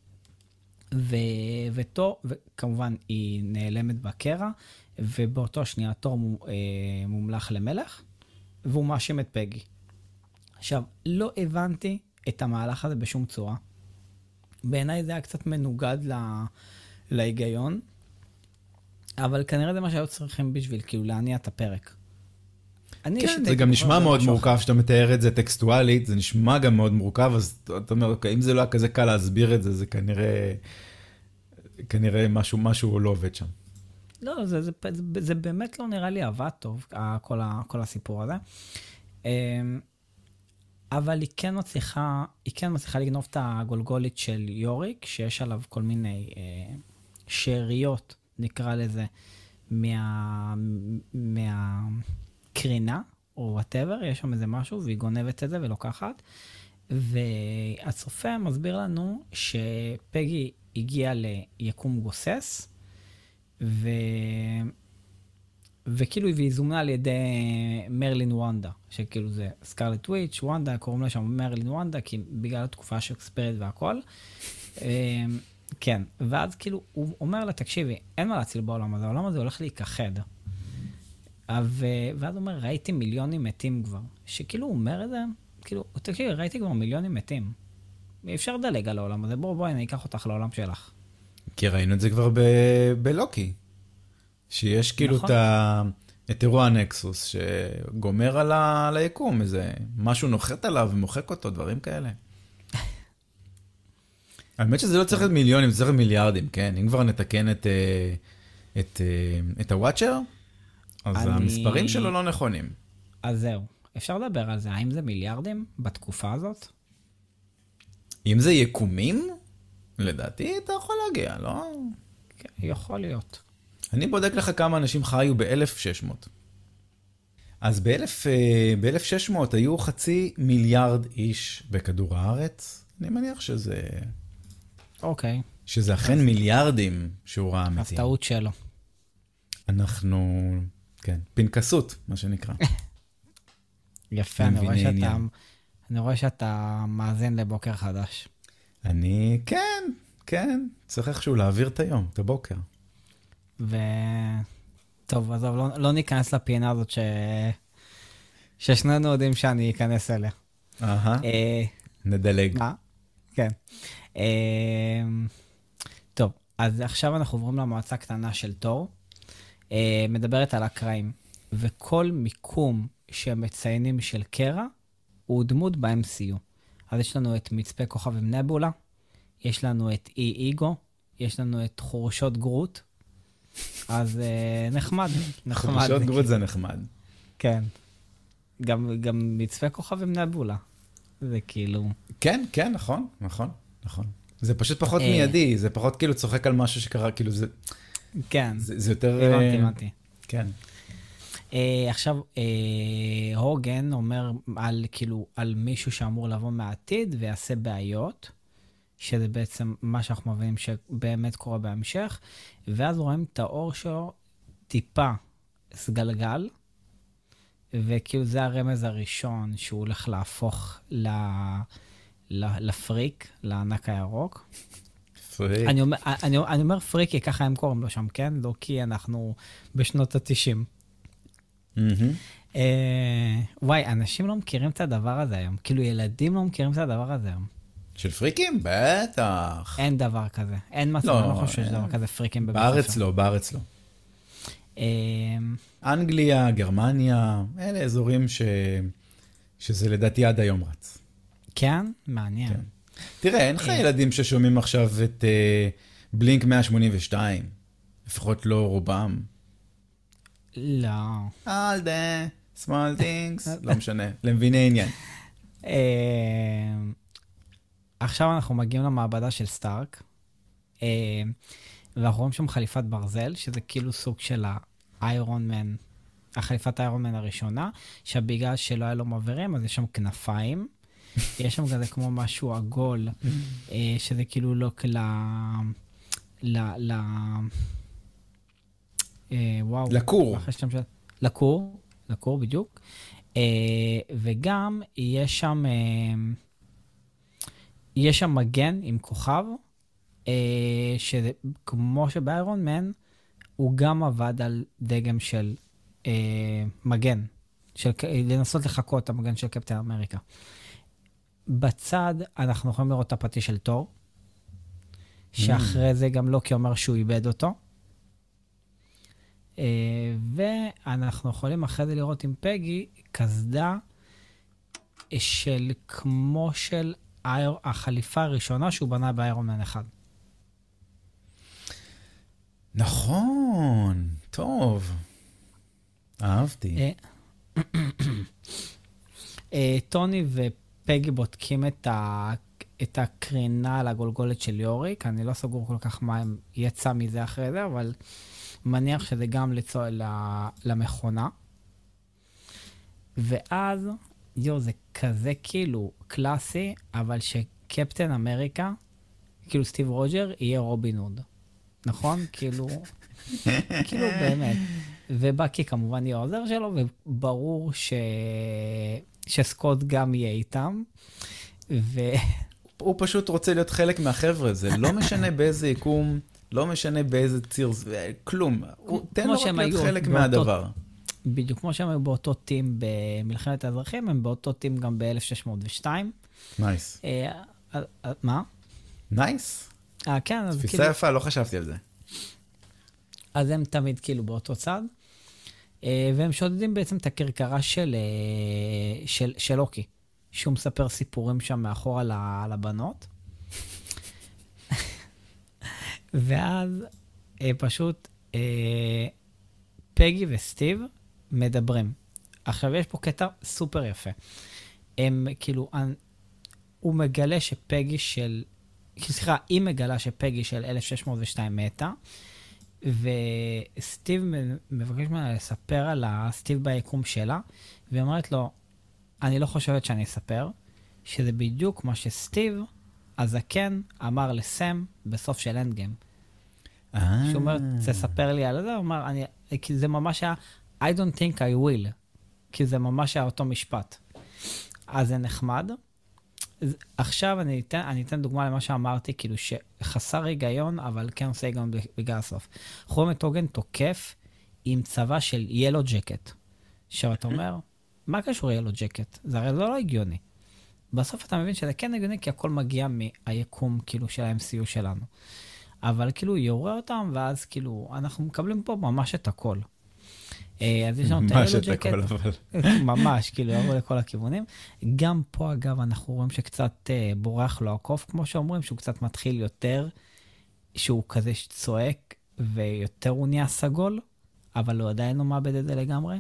וכמובן היא נעלמת בקרע, ובאותו שנייה תור מומלך למלך, והוא מאשים את פגי. עכשיו, לא הבנתי את המהלך הזה בשום צורה. בעיניי זה היה קצת מנוגד לה, להיגיון, אבל כנראה זה מה שהיו צריכים בשביל כאילו להניע את הפרק. כן, זה גם נשמע מאוד מורכב שאתה מתאר את זה טקסטואלית, זה נשמע גם מאוד מורכב, אז אתה אומר, אם זה לא היה כזה קל להסביר את זה, זה כנראה, כנראה משהו, משהו לא עובד שם. לא, זה, זה, זה, זה באמת לא נראה לי עבד טוב, כל, ה, כל הסיפור הזה. אבל היא כן מצליחה, היא כן מצליחה לגנוב את הגולגולית של יוריק, שיש עליו כל מיני שאריות, נקרא לזה, מה, מהקרינה, או whatever, יש שם איזה משהו, והיא גונבת את זה ולוקחת. והצופה מסביר לנו שפגי הגיעה ליקום גוסס, ו... וכאילו היא זומנה על ידי מרלין וונדה, שכאילו זה סקרלט וויץ', וונדה, קוראים לה שם מרלין וונדה, כי בגלל התקופה של אקספריט והכל. כן, ואז כאילו הוא אומר לה, תקשיבי, אין מה להציל בעולם הזה, העולם הזה הולך להיכחד. ואז הוא אומר, ראיתי מיליונים מתים כבר. שכאילו הוא אומר את זה, כאילו, תקשיבי, ראיתי כבר מיליונים מתים. אפשר לדלג על העולם הזה, בואו, בואי, אני אקח אותך לעולם שלך. כי ראינו את זה כבר בלוקי. שיש כאילו את אירוע הנקסוס, שגומר על היקום, איזה משהו נוחת עליו ומוחק אותו, דברים כאלה. האמת שזה לא צריך להיות מיליונים, זה צריך להיות מיליארדים, כן? אם כבר נתקן את הוואצ'ר, אז המספרים שלו לא נכונים. אז זהו. אפשר לדבר על זה. האם זה מיליארדים בתקופה הזאת? אם זה יקומים, לדעתי אתה יכול להגיע, לא? כן, יכול להיות. אני בודק לך כמה אנשים חיו ב-אלף ושש מאות. אז ב-אלף ושש מאות היו חצי מיליארד איש בכדור הארץ. אני מניח שזה... אוקיי. שזה אכן מיליארדים שהוא ראה מתים. אז טעות שלו. אנחנו, כן, פנקסות, מה שנקרא. יפה, אני רואה שאתה, אני רואה שאתה מאזין לבוקר חדש. אני, כן, כן, צריך איכשהו להעביר את היום, את הבוקר. ו... טוב, אז לא, לא ניכנס לפינה הזאת ש... ששנינו יודעים שאני אכנס אליה. אהה, נדלג. מה? כן. טוב, אז עכשיו אנחנו עוברים למועצה קטנה של תור. מדברת על הקראים, וכל מיקום שמציינים של קרע הוא דמות ב-אם סי יו. אז יש לנו את מצפה כוכב עם נבולה, יש לנו את אי איגו, יש לנו את חורשות גרוט, אז נחמד, נחמד. חורשות גרוט זה נחמד. כן. גם, גם מצפה כוכב עם נבולה. זה כאילו... כן, כן, נכון, נכון, נכון. זה פשוט פחות מיידי, זה פחות כאילו צוחק על משהו שקרה, כאילו זה... כן. זה, זה יותר... הבנתי, הבנתי. כן. Uh, עכשיו, uh, הוגן אומר על, כאילו, על מישהו שאמור לבוא מהעתיד ויעשה בעיות, שזה בעצם מה שאנחנו מבינים שבאמת קורה בהמשך, ואז רואים את האור שלו טיפה סגלגל, וכאילו זה הרמז הראשון שהוא הולך להפוך ל... לפריק, לענק הירוק. פריק. אני אומר, אני, אני אומר פריק, כי ככה הם קוראים לו שם, כן? לא כי אנחנו בשנות ה-תשעים. Mm-hmm. אה, וואי, אנשים לא מכירים את הדבר הזה היום. כאילו, ילדים לא מכירים את הדבר הזה היום. של פריקים? בטח. אין דבר כזה. אין מצב, לא, אני לא חושב שיש דבר כזה פריקים בבית בארץ ספר. לא, בארץ לא. אה, אנגליה, גרמניה, אלה אזורים ש... שזה לדעתי עד היום רץ. כן? מעניין. כן. תראה, אין לך ילדים ששומעים עכשיו את uh, בלינק מאה שמונים ושתיים. לפחות לא רובם. לא. All the small things. לא משנה, למביני עניין. אה, עכשיו אנחנו מגיעים למעבדה של סטארק, אה, ואנחנו רואים שם חליפת ברזל, שזה כאילו סוג של האיירון מן, החליפת האיירון מן הראשונה, שבגלל שלא היה לו מעברים, אז יש שם כנפיים, יש שם כזה כמו משהו עגול, אה, שזה כאילו לא כלה... ל... ל... אה, וואו. לקור. של... לקור, לקור בדיוק. אה, וגם יש שם, אה, יש שם מגן עם כוכב, אה, שכמו שבאיירון מן, הוא גם עבד על דגם של אה, מגן, של, לנסות לחכות את המגן של קפטן אמריקה. בצד אנחנו יכולים לראות את הפטיש של תור, שאחרי זה גם לוקי אומר שהוא איבד אותו. Uh, ואנחנו יכולים אחרי זה לראות עם פגי כסדה של כמו של אייר, החליפה הראשונה שהוא בנה באיירון מן אחד. נכון, טוב. אהבתי. Uh, uh, טוני ופגי בודקים את, ה, את הקרינה על הגולגולת של יוריק. אני לא סגור כל כך מה יצא מזה אחרי זה, אבל... מניח שזה גם לצוע למכונה. ואז, יו, זה כזה כאילו קלאסי, אבל שקפטן אמריקה, כאילו סטיב רוג'ר, יהיה רובין הוד. נכון? כאילו, כאילו באמת. ובקי כמובן יהיה העוזר שלו, וברור ש... שסקוט גם יהיה איתם. ו... הוא פשוט רוצה להיות חלק מהחבר'ה, זה לא משנה באיזה יקום, לא משנה באיזה ציר, כלום. תן לו רק להיות חלק מהדבר. בדיוק, כמו שהם היו באותו טים במלחמת האזרחים, הם באותו טים גם ב-אלף שש מאות ושתיים. נייס. מה? נייס. אה, כן. תפיסה יפה, לא חשבתי על זה. אז הם תמיד כאילו באותו צד, והם שודדים בעצם את הכרכרה של, של, של אוקי, שהוא מספר סיפורים שם מאחור על, על הבנות. ואז פשוט פגי וסטיב מדברים. עכשיו יש פה קטע סופר יפה. הם כאילו, הוא מגלה שפגי של, סליחה, היא מגלה שפגי של אלף שש מאות ושתיים מתה, וסטיב מבקש ממנה לספר על הסטיב ביקום שלה, והיא אומרת לו, אני לא חושבת שאני אספר, שזה בדיוק מה שסטיב, הזקן, אמר לסם בסוף של אנדגיים. שהוא אומר, תספר לי על זה, הוא אומר, אני, כי זה ממש היה, I don't think I will, כי זה ממש היה אותו משפט. אז זה נחמד. עכשיו אני אתן, אני אתן דוגמה למה שאמרתי, כאילו שחסר היגיון, אבל כן עושה היגיון בגלל הסוף. אנחנו רואים את אוגן תוקף עם צבא של ילו ג'קט. עכשיו אתה אומר, מה קשור ילו ג'קט? זה הרי לא, לא הגיוני. בסוף אתה מבין שזה כן הגיוני, כי הכל מגיע מהיקום כאילו של ה-אם סי יו שלנו. אבל כאילו יורה אותם, ואז כאילו אנחנו מקבלים פה ממש את הכל. אז יש לנו את ה-ילו ג'קט. ממש, כאילו ירו לכל הכיוונים. גם פה אגב אנחנו רואים שקצת בורח לו הקוף, כמו שאומרים, שהוא קצת מתחיל יותר, שהוא כזה צועק, ויותר הוא נהיה סגול, אבל הוא עדיין לא מאבד את זה לגמרי.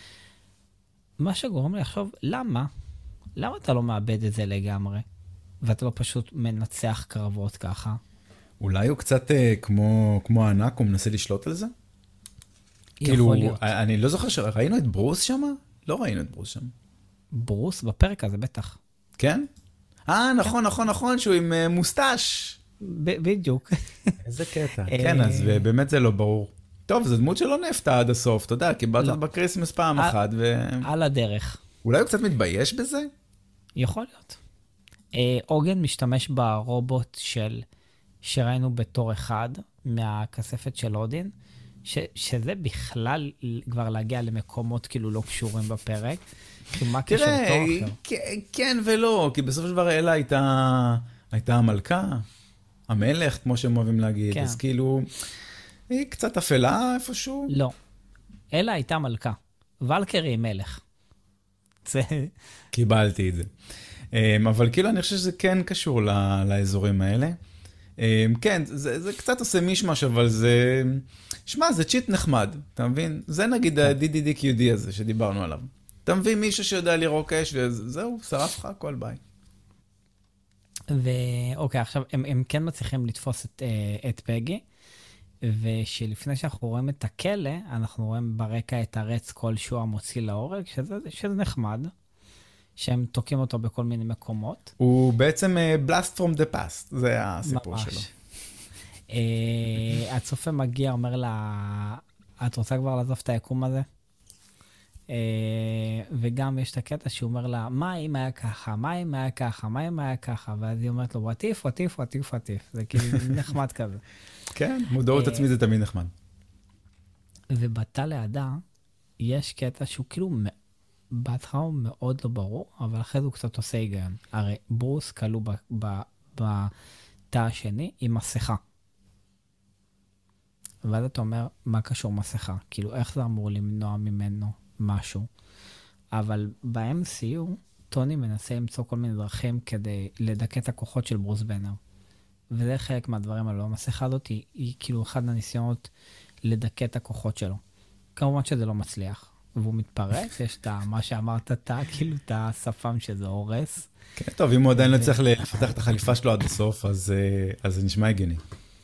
מה שגורם לי לחשוב, למה? למה אתה לא מאבד את זה לגמרי? ואתה לא פשוט מנצח קרבות ככה? אולי הוא קצת כמו, כמו הענק, הוא מנסה לשלוט על זה? כאילו, אני לא זוכר שראינו את ברוס שם? לא ראינו את ברוס שם. ברוס? בפרק הזה בטח. כן? אה, נכון, נכון, נכון, שהוא עם מוסטש. בדיוק. איזה קטע. כן, אז באמת זה לא ברור. טוב, זו דמות שלא נפתה עד הסוף, אתה יודע, קיבלת בקריסמס פעם אחת ו... על הדרך. אולי הוא קצת מתבייש בזה? יכול להיות. אוגן משתמש ברובוט של... שראינו בתור אחד מהכספת של אודין, ש, שזה בכלל כבר להגיע למקומות כאילו לא קשורים בפרק. מה קשור תור אחר? כן ולא, כי בסופו של דבר אלה הייתה, הייתה המלכה, המלך, כמו שהם אוהבים להגיד, כן. אז כאילו, היא קצת אפלה איפשהו. לא, אלה הייתה מלכה, ולקרי היא מלך. זה... קיבלתי את זה. אבל כאילו אני חושב שזה כן קשור לאזורים האלה. כן, זה, זה קצת עושה מישמש, אבל זה... שמע, זה צ'יט נחמד, אתה מבין? זה נגיד ה-די די די קיו די הזה שדיברנו עליו. אתה מבין מישהו שיודע לירוק אש, וזהו, שרף לך הכל ביי. ואוקיי, עכשיו, הם, הם כן מצליחים לתפוס את, את פגי, ושלפני שאנחנו רואים את הכלא, אנחנו רואים ברקע את הרץ כלשהו המוציא להורג, שזה, שזה נחמד. שהם תוקעים אותו בכל מיני מקומות. הוא בעצם blast from the past, זה הסיפור ממש. שלו. הצופה מגיע, אומר לה, את רוצה כבר לעזוב את היקום הזה? וגם יש את הקטע שהוא אומר לה, מה אם היה ככה, מה אם היה ככה, מה אם היה ככה, ואז היא אומרת לו, וטיף, וטיף, וטיף, וטיף. זה כאילו נחמד כזה. כן, מודעות עצמי זה תמיד נחמד. ובתא לידה, יש קטע שהוא כאילו מאוד, בהתחלה הוא מאוד לא ברור, אבל אחרי זה הוא קצת עושה היגיון. הרי ברוס קלו בתא השני עם מסכה. ואז אתה אומר, מה קשור מסכה? כאילו, איך זה אמור למנוע ממנו משהו? אבל ב-אם סי יו, טוני מנסה למצוא כל מיני דרכים כדי לדכא את הכוחות של ברוס בנר. וזה חלק מהדברים האלו. המסכה הזאת היא, היא כאילו אחד הניסיונות לדכא את הכוחות שלו. כמובן שזה לא מצליח. והוא מתפרץ, יש את מה שאמרת, אתה, כאילו, את השפם שזה הורס. כן, טוב, אם הוא עדיין לא צריך לפתח את החליפה שלו עד הסוף, אז זה נשמע הגיוני.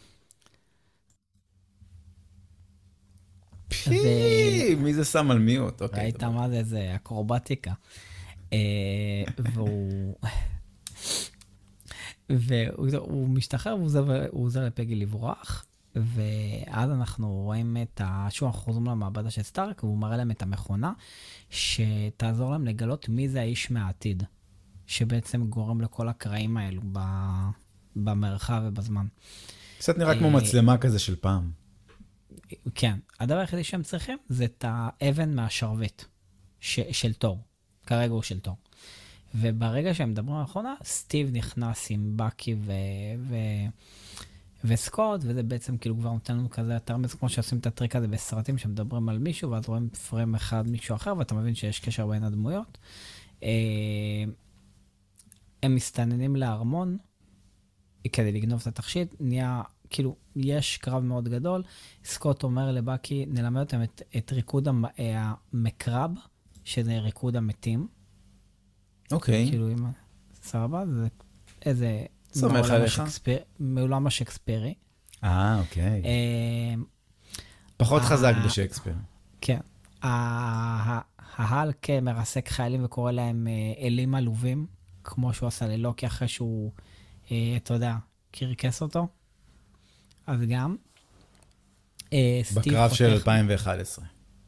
פי, מי זה שם על מיוט? ראית מה זה, זה אקרובטיקה. והוא... והוא משתחרר, והוא עוזר לפגי לברוח, ואז אנחנו רואים את ה... שוב, אנחנו חוזרים למעבדה של סטארק, והוא מראה להם את המכונה, שתעזור להם לגלות מי זה האיש מהעתיד, שבעצם גורם לכל הקרעים האלו ב... במרחב ובזמן. קצת נראה כמו מצלמה כזה של פעם. כן. הדבר היחידי שהם צריכים זה את האבן מהשרביט ש... של תור. כרגע הוא של תור. וברגע שהם מדברים על האחרונה, סטיב נכנס עם בקי ו... ו... וסקוט, וזה בעצם כאילו כבר נותן לנו כזה תרמז, כמו שעושים את הטריק הזה בסרטים שמדברים על מישהו, ואז רואים פריים אחד מישהו אחר, ואתה מבין שיש קשר בין הדמויות. הם מסתננים לארמון, כדי לגנוב את התכשיט, נהיה, כאילו, יש קרב מאוד גדול, סקוט אומר לבקי, נלמד אותם את, את ריקוד המקרב, שזה ריקוד המתים. אוקיי. כאילו, אם... סבבה, זה איזה... סומך עליך. מעולם השקספירי. אה, אוקיי. פחות חזק בשקספיר. כן. ההלק מרסק חיילים וקורא להם אלים עלובים, כמו שהוא עשה ללוקי אחרי שהוא, אתה יודע, קרקס אותו. אז גם. בקרב של אלפיים ואחת עשרה.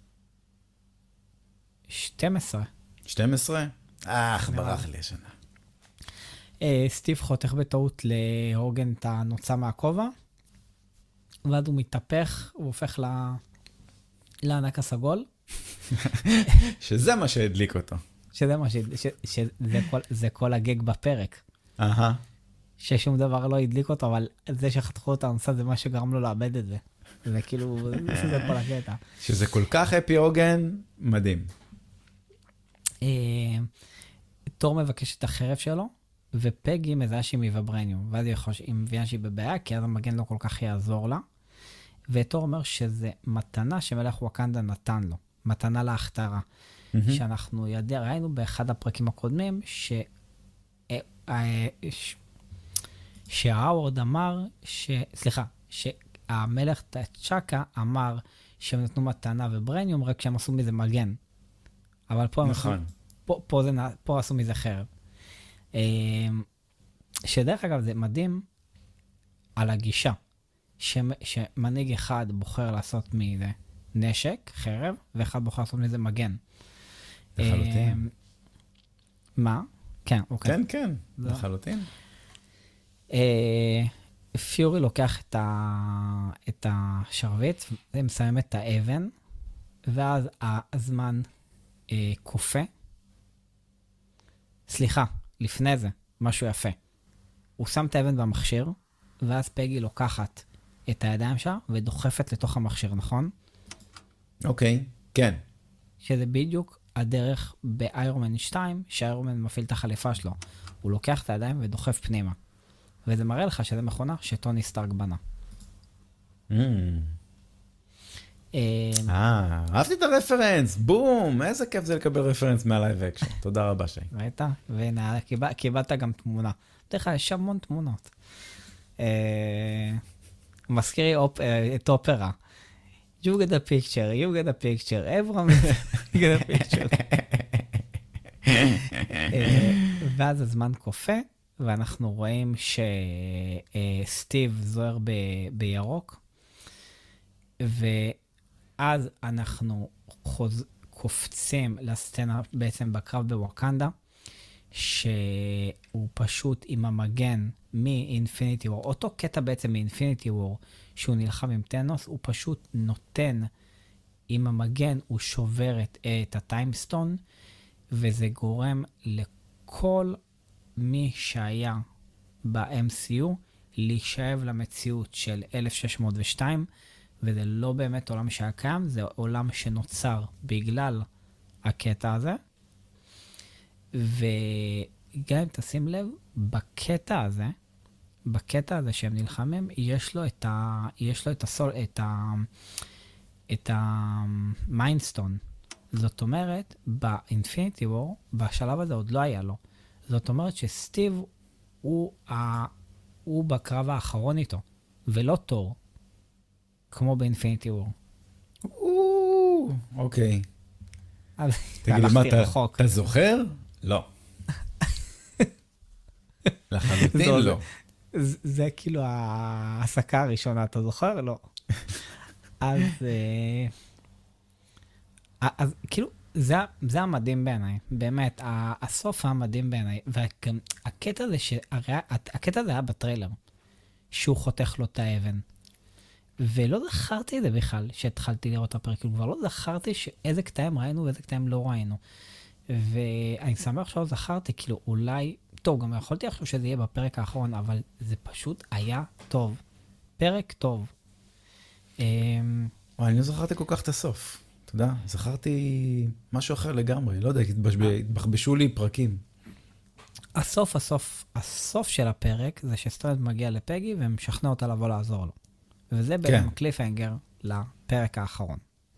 שתים עשרה. שתים עשרה? אך, ברח לי השנה. סטיב חותך בטעות להוגן את הנוצה מהכובע, ואז הוא מתהפך, הוא הופך לענק הסגול. שזה מה שהדליק אותו. שזה מה שהדליק, שזה כל הגג בפרק. אהה. ששום דבר לא הדליק אותו, אבל זה שחתכו את הנוצה זה מה שגרם לו לאבד את זה. זה כאילו, זה כל הקטע. שזה כל כך הפי הוגן, מדהים. תור מבקש את החרב שלו, ופגי מזהה שהיא מוויברניום, ואז היא מבינה שהיא בבעיה, כי אז המגן לא כל כך יעזור לה. ותור אומר שזה מתנה שמלך ווקנדה נתן לו, מתנה להכתרה. Mm-hmm. שאנחנו יודע, ראינו באחד הפרקים הקודמים, ש... שהאוורד אמר, ש... סליחה, שהמלך תצ'קה אמר שהם נתנו מתנה וברניום, רק שהם עשו מזה מגן. אבל פה, נכון. עשו... פה, פה, זה... פה עשו מזה חרב. שדרך אגב זה מדהים על הגישה, ש... שמנהיג אחד בוחר לעשות מזה נשק, חרב, ואחד בוחר לעשות מזה מגן. לחלוטין. מה? כן, אוקיי. כן, כן, לחלוטין. פיורי לוקח את, ה... את השרביט, ומסיים את האבן, ואז הזמן אה, קופה. סליחה, לפני זה, משהו יפה. הוא שם את האבן במכשיר, ואז פגי לוקחת את הידיים שלה, ודוחפת לתוך המכשיר, נכון? אוקיי, כן. שזה בדיוק הדרך באיירומן שתיים, שאיירומן מפעיל את החליפה שלו. הוא לוקח את הידיים ודוחף פנימה. וזה מראה לך שזה מכונה שטוני סטארק בנה. אה, אהבתי את הרפרנס, בום, איזה כיף זה לקבל רפרנס מהלייב אקשן. תודה רבה, שי. ראית? והנה, קיבלת גם תמונה. תראה, יש המון תמונות. מזכיר לי את אופרה. You get a picture, you get a picture, everyone get a picture. ואז הזמן קופה, ואנחנו רואים שסטיב זוהר בירוק, ואז אנחנו קופצים לסצנה בעצם בקרב בווקנדה, שהוא פשוט עם המגן מאינפיניטי וור, אותו קטע בעצם מאינפיניטי וור, שהוא נלחם עם טנוס, הוא פשוט נותן עם המגן, הוא שובר את, את הטיימסטון, וזה גורם לכל מי שהיה ב-אם סי יו להישאב למציאות של אלף שש מאות ושתיים, וזה לא באמת עולם שהיה קיים, זה עולם שנוצר בגלל הקטע הזה. וגם אם תשים לב, בקטע הזה, בקטע הזה שהם נלחמים, יש לו את ה... יש לו את הסול... את ה... את המיינדסטון. זאת אומרת, באינפיניטי וור, בשלב הזה עוד לא היה לו. זאת אומרת שסטיב הוא, ה... הוא בקרב האחרון איתו, ולא תור, כמו באינפיניטי וור. אוקיי. תגיד לי מה, אתה זוכר? לא. לחלוטין לא. זה, זה כאילו ההעסקה הראשונה, אתה זוכר? לא. אז, אה, אז כאילו, זה, זה המדהים בעיניי, באמת, הסוף המדהים בעיניי, וגם הקטע הזה, שהרי, הקטע הזה היה בטריילר, שהוא חותך לו את האבן. ולא זכרתי את זה בכלל, שהתחלתי לראות את הפרק, כבר לא זכרתי שאיזה קטעים ראינו ואיזה קטעים לא ראינו. ואני שמח שלא זכרתי, כאילו אולי, טוב, גם יכולתי לחשוב שזה יהיה בפרק האחרון, אבל זה פשוט היה טוב. פרק טוב. אני לא זכרתי כל כך את הסוף, אתה יודע, זכרתי משהו אחר לגמרי, לא יודע, התבחבשו לי פרקים. הסוף, הסוף, הסוף של הפרק זה שסטרנג' מגיע לפגי ומשכנע אותה לבוא לעזור לו. וזה בעצם קליפהנגר לפרק האחרון.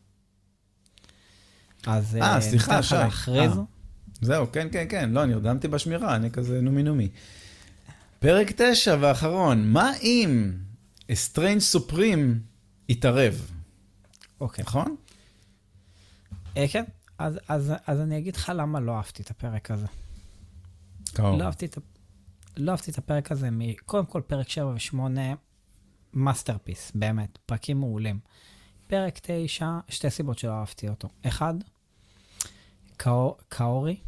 אז אה, סליחה, שי. להכריז. זהו, כן, כן, כן. לא, נרדמתי בשמירה, אני כזה נומי נומי. פרק תשע ואחרון. מה אם סטרנג' סופרים יתערב? אוקיי. נכון? כן. אז, אז, אז אני אגיד לך למה לא אהבתי את הפרק הזה. קרוב. לא אהבתי את, לא אהבתי את הפרק הזה. קודם כל, פרק שבע ושמונה, מאסטרפיס, באמת. פרקים מעולים. פרק תשע, שתי סיבות שלא אהבתי אותו. אחד, קאור, קאורי.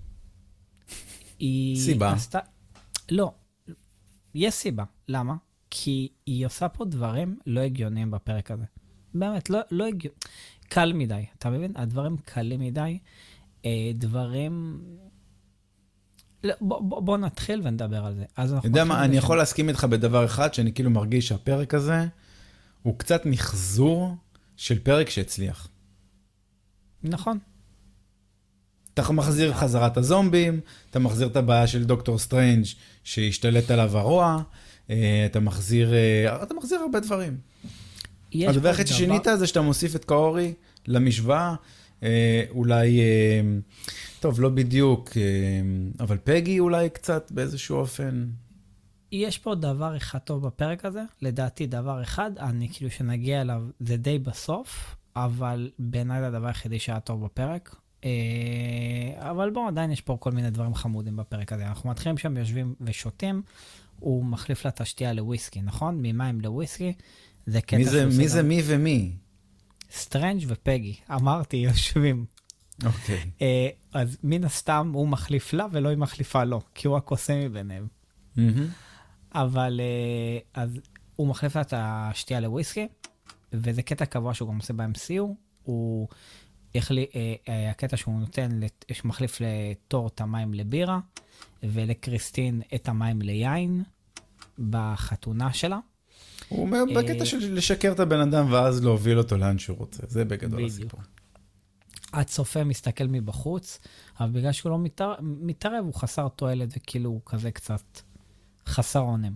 סיבה. עשתה, לא, יש סיבה. למה? כי היא עושה פה דברים לא הגיוניים בפרק הזה. באמת, לא, לא הגיוני. קל מדי, אתה מבין? הדברים קלים מדי. דברים... לא, בוא, בוא, בוא נתחיל ונדבר על זה. אז אנחנו יודע מה, אני יכול להסכים איתך בדבר אחד, שאני כאילו מרגיש שהפרק הזה הוא קצת מחזור של פרק שהצליח. נכון. אתה מחזיר חזרת הזומבים, אתה מחזיר את הבעיה של דוקטור סטרנג' שהשתלט עליו הרוע, אתה מחזיר, אתה מחזיר הרבה דברים. הדבר הכי ששינית זה שאתה מוסיף את קאורי למשוואה, אולי, טוב, לא בדיוק, אבל פגי אולי קצת באיזשהו אופן. יש פה דבר אחד טוב בפרק הזה, לדעתי דבר אחד, אני כאילו שנגיע אליו, זה די בסוף, אבל בעיניי זה הדבר היחידי שהיה טוב בפרק. אבל בואו, עדיין יש פה כל מיני דברים חמודים בפרק הזה. אנחנו מתחילים שם יושבים ושותים, הוא מחליף לה את השתייה לוויסקי, נכון? ממים לוויסקי. זה קטע מי זה, מי זה מי ומי? סטרנג' ופגי, אמרתי, יושבים. אוקיי. אז מן הסתם הוא מחליף לה ולא היא מחליפה לו, כי הוא הקוסם מביניהם. אבל אז הוא מחליף לה את השתייה לוויסקי, וזה קטע קבוע שהוא גם עושה ב-אם סי יו, הוא החלי, הקטע שהוא נותן, שמחליף לתור את המים לבירה, ולקריסטין את המים ליין, בחתונה שלה. הוא אומר בקטע של לשקר את הבן אדם, ואז להוביל אותו לאן שהוא רוצה. זה בגדול הסיפור. הצופה מסתכל מבחוץ, אבל בגלל שהוא לא מתערב, מתערב הוא חסר תועלת, וכאילו הוא כזה קצת חסר עונם.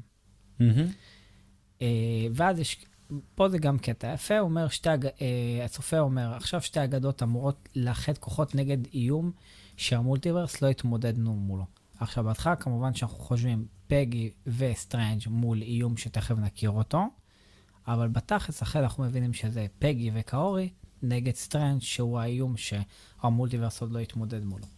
ואז יש, פה זה גם קטע יפה, הוא אומר, הצופה אומר, עכשיו שתי אגדות אמורות לאחד כוחות נגד איום, שהמולטיברס לא התמודדנו מולו. עכשיו, בהתחלה כמובן שאנחנו חושבים פגי וסטרנג' מול איום שתכף נכיר אותו, אבל בתכלס אחרי אנחנו מבינים שזה פגי וקאורי נגד סטרנג' שהוא האיום שהמולטיברס עוד לא התמודד מולו.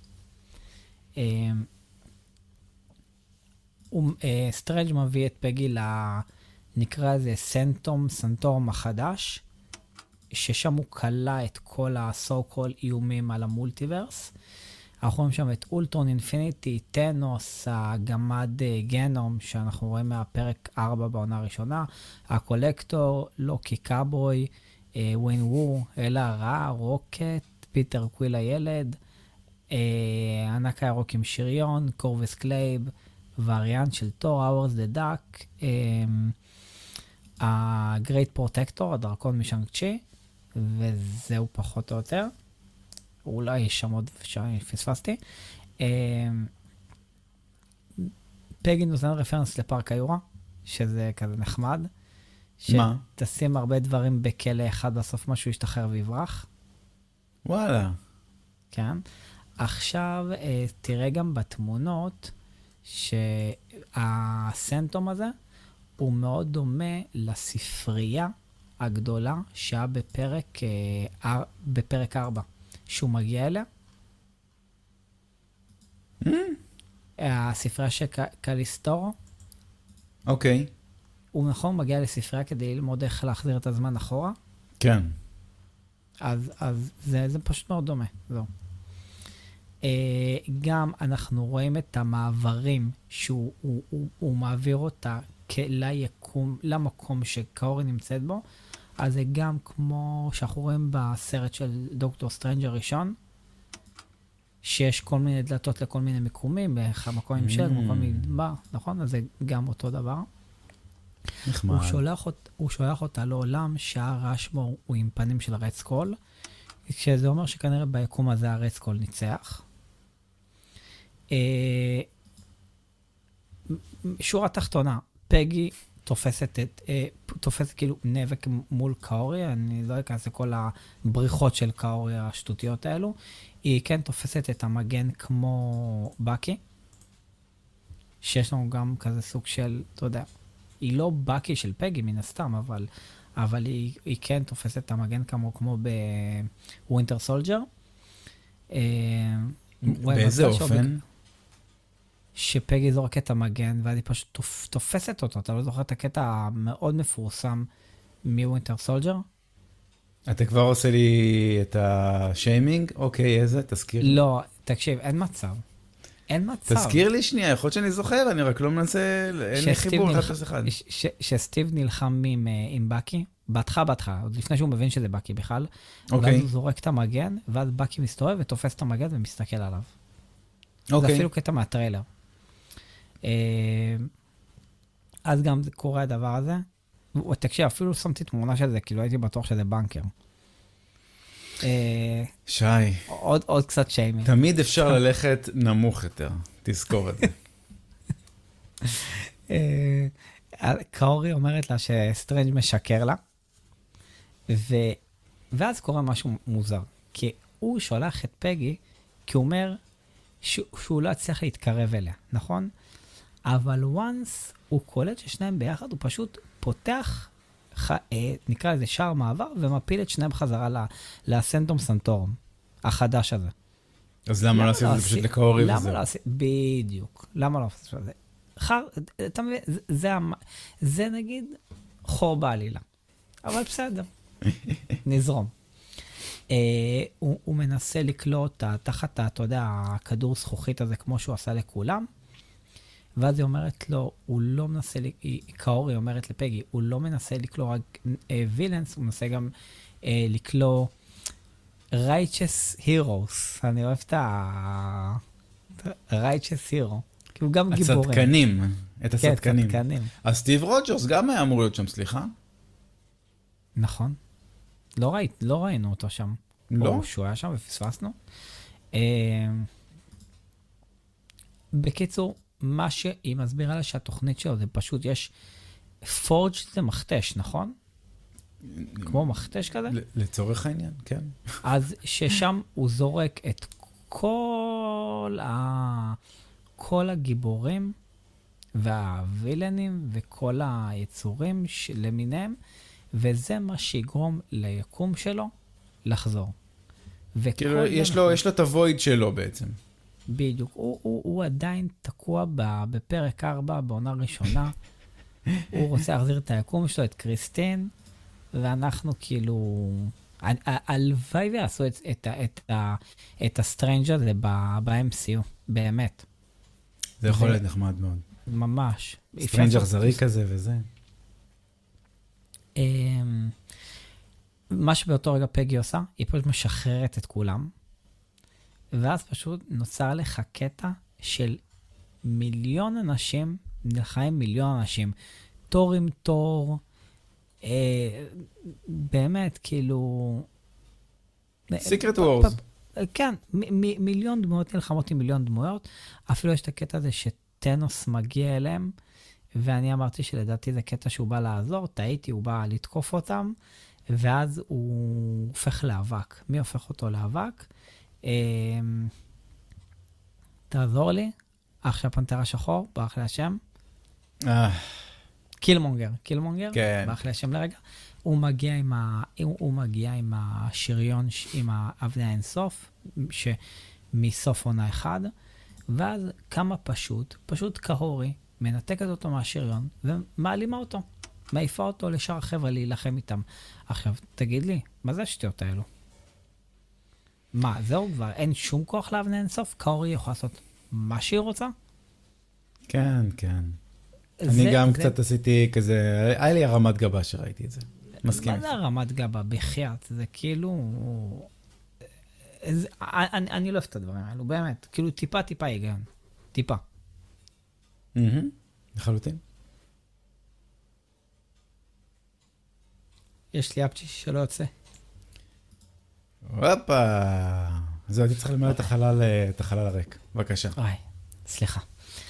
סטרנג' מביא את פגי נקרא לזה סנטום, סנטורם החדש, ששם הוא קלה את כל ה-so-called איומים על המולטיברס. אנחנו רואים שם את אולטרון אינפיניטי, טנוס, הגמד גנום, שאנחנו רואים מהפרק ארבע בעונה הראשונה, הקולקטור, לוקי קאבוי, ווין וו, אלה הרע, רוקט, פיטר קוויל הילד, ענק הירוק עם שריון, קורבס קלייב, וריאנט של תור, האוורס דה דאק, הגרייט פרוטקטור, הדרקון משאנג צ'י, וזהו פחות או יותר. אולי יש שם עוד שפספסתי. פגי נותן רפרנס לפארק היורה, שזה כזה נחמד. מה? שתשים הרבה דברים בכלא אחד, בסוף משהו ישתחרר ויברח. וואלה. כן. עכשיו, תראה גם בתמונות, שהסנטום הזה, הוא מאוד דומה לספרייה הגדולה, שהיה בפרק, בפרק ארבע. שהוא מגיע אליה. הספרייה של קליסטורו, אוקיי. הוא נכון מגיע לספרייה כדי ללמוד איך להחזיר את הזמן אחורה, כן. אז, אז זה, זה פשוט מאוד דומה, זהו. אה, גם אנחנו רואים את המעברים שהוא הוא, הוא, הוא מעביר אותה ליקום, למקום שקאורי נמצאת בו, אז זה גם כמו שאנחנו רואים בסרט של דוקטור סטרנג' הראשון, שיש כל מיני דלתות לכל מיני מיקומים, במקום עם שלג, במקום מדבר, נכון? אז זה גם אותו דבר. נחמד. הוא שולח, אות, הוא שולח אותה לעולם שהרעש בו הוא עם פנים של הרדסקול, שזה אומר שכנראה ביקום הזה הרדסקול ניצח. אה, שורה תחתונה, פגי תופסת את, אה, תופסת כאילו נאבק מול קאורי, אני לא אכנס לכל הבריחות של קאורי השטותיות האלו, היא כן תופסת את המגן כמו בקי, שיש לנו גם כזה סוג של, אתה יודע, היא לא בקי של פגי מן הסתם, אבל, אבל היא, היא כן תופסת את המגן כמו, כמו בווינטר סולג'ר. באיזה אופן? שפגי זורק את המגן, ואז היא פשוט תופ, תופסת אותו. אתה לא זוכר את הקטע המאוד מפורסם מווינטר סולג'ר? אתה כבר עושה לי את השיימינג? אוקיי, איזה? תזכיר לי. לא, תקשיב, אין מצב. אין מצב. תזכיר לי שנייה, יכול להיות שאני זוכר, אני רק לא מנסה, אין לי חיבור אחד פלוס אחד. שסטיב נלחם עם, עם בקי, בהתחלה בהתחלה, עוד לפני שהוא מבין שזה בקי בכלל, אוקיי. ואז הוא זורק את המגן, ואז בקי מסתובב ותופס את המגן ומסתכל עליו. אוקיי. זה אפילו קטע מהטריילר. אז גם קורה הדבר הזה. תקשיב, אפילו שמתי תמונה של זה, כאילו הייתי בטוח שזה בנקר. שי. עוד, עוד קצת שיימינג. תמיד אפשר ללכת נמוך יותר, תזכור את זה. קאורי אומרת לה שסטרנג' משקר לה, ו... ואז קורה משהו מוזר, כי הוא שולח את פגי, כי הוא אומר ש... שהוא לא הצליח להתקרב אליה, נכון? אבל once הוא קולט ששניהם ביחד, הוא פשוט פותח, ח... נקרא לזה שער מעבר, ומפיל את שניהם חזרה לסנטום סנטורום, החדש הזה. אז למה לא עשית את זה פשוט לקאורי וזהו? למה לא עשית? בדיוק. למה לא עשית את זה? חר, אתה מבין, זה, זה, זה נגיד חור בעלילה. אבל בסדר. נזרום. Uh, הוא, הוא מנסה לקלוא אותה תחת, אתה יודע, הכדור זכוכית הזה, כמו שהוא עשה לכולם. ואז היא אומרת לו, הוא לא מנסה, קאורי אומרת לפגי, הוא לא מנסה לקלוא רק וילנס, הוא מנסה גם uh, לקלוא righteous heroes. אני אוהב את ה... righteous hero. כי הוא גם גיבורים. הצדקנים, את הצדקנים. כן, הצדקנים. אז סטיב רוג'רס גם היה אמור להיות שם, סליחה? נכון. לא, ראית, לא ראינו אותו שם. לא? או שהוא היה שם ופספסנו. בקיצור, מה שהיא מסבירה לה שהתוכנית שלו זה פשוט, יש פורג' זה מכתש, נכון? כמו מכתש כזה? לצורך העניין, כן. אז ששם הוא זורק את כל ה... כל הגיבורים והווילנים וכל היצורים למיניהם, וזה מה שיגרום ליקום שלו לחזור. כאילו, יש לו, יש לו את הוויד שלו בעצם. בדיוק. הוא, הוא, הוא עדיין תקוע בפרק ארבע, בעונה ראשונה. הוא רוצה להחזיר את היקום שלו, את קריסטין, ואנחנו כאילו... הלוואי ועשו את, את, את, את הסטרנג' הזה ב-אם סי יו, באמת. זה יכול להיות נחמד מאוד. ממש. סטרנג' אכזרי כזה וזה. מה שבאותו רגע פגי עושה, היא פשוט משחררת את כולם, ואז פשוט נוצר לך קטע של מיליון אנשים, נלחמים מיליון אנשים, תור עם תור, אה, באמת, כאילו... סיקרט וורס. כן, מ- מ- מיליון דמויות נלחמות עם מיליון דמויות, אפילו יש את הקטע הזה שטנוס מגיע אליהם, ואני אמרתי שלדעתי זה קטע שהוא בא לעזור, טעיתי, הוא בא לתקוף אותם, ואז הוא הופך לאבק. מי הופך אותו לאבק? אה, תעזור לי, אח של הפנתר השחור, ברח לי השם. קילמונגר, קילמונגר, כן. ברח לי השם לרגע. הוא מגיע עם, ה... הוא מגיע עם השריון, עם האבני האינסוף, שמסוף עונה אחד, ואז כמה פשוט, פשוט קהורי, מנתקת אותו מהשריון, ומעלימה אותו. מעיפה אותו לשאר החבר'ה להילחם איתם. עכשיו, תגיד לי, מה זה השטויות האלו? מה, זהו כבר, אין שום כוח לאבני אינסוף? קאורי יכולה לעשות מה שהיא רוצה? כן, כן. זה, אני גם זה... קצת עשיתי כזה, היה לי הרמת גבה שראיתי את זה. מסכים. מה זה הרמת גבה? בחייאת, זה כאילו... זה... אני, אני לא אוהב את הדברים האלו, באמת. כאילו טיפה טיפה היגיון. טיפה. לחלוטין. יש לי אפצ'י שלא יוצא. הופה. זהו, הייתי צריך למלא את החלל, את החלל הריק. בבקשה. וואי, סליחה.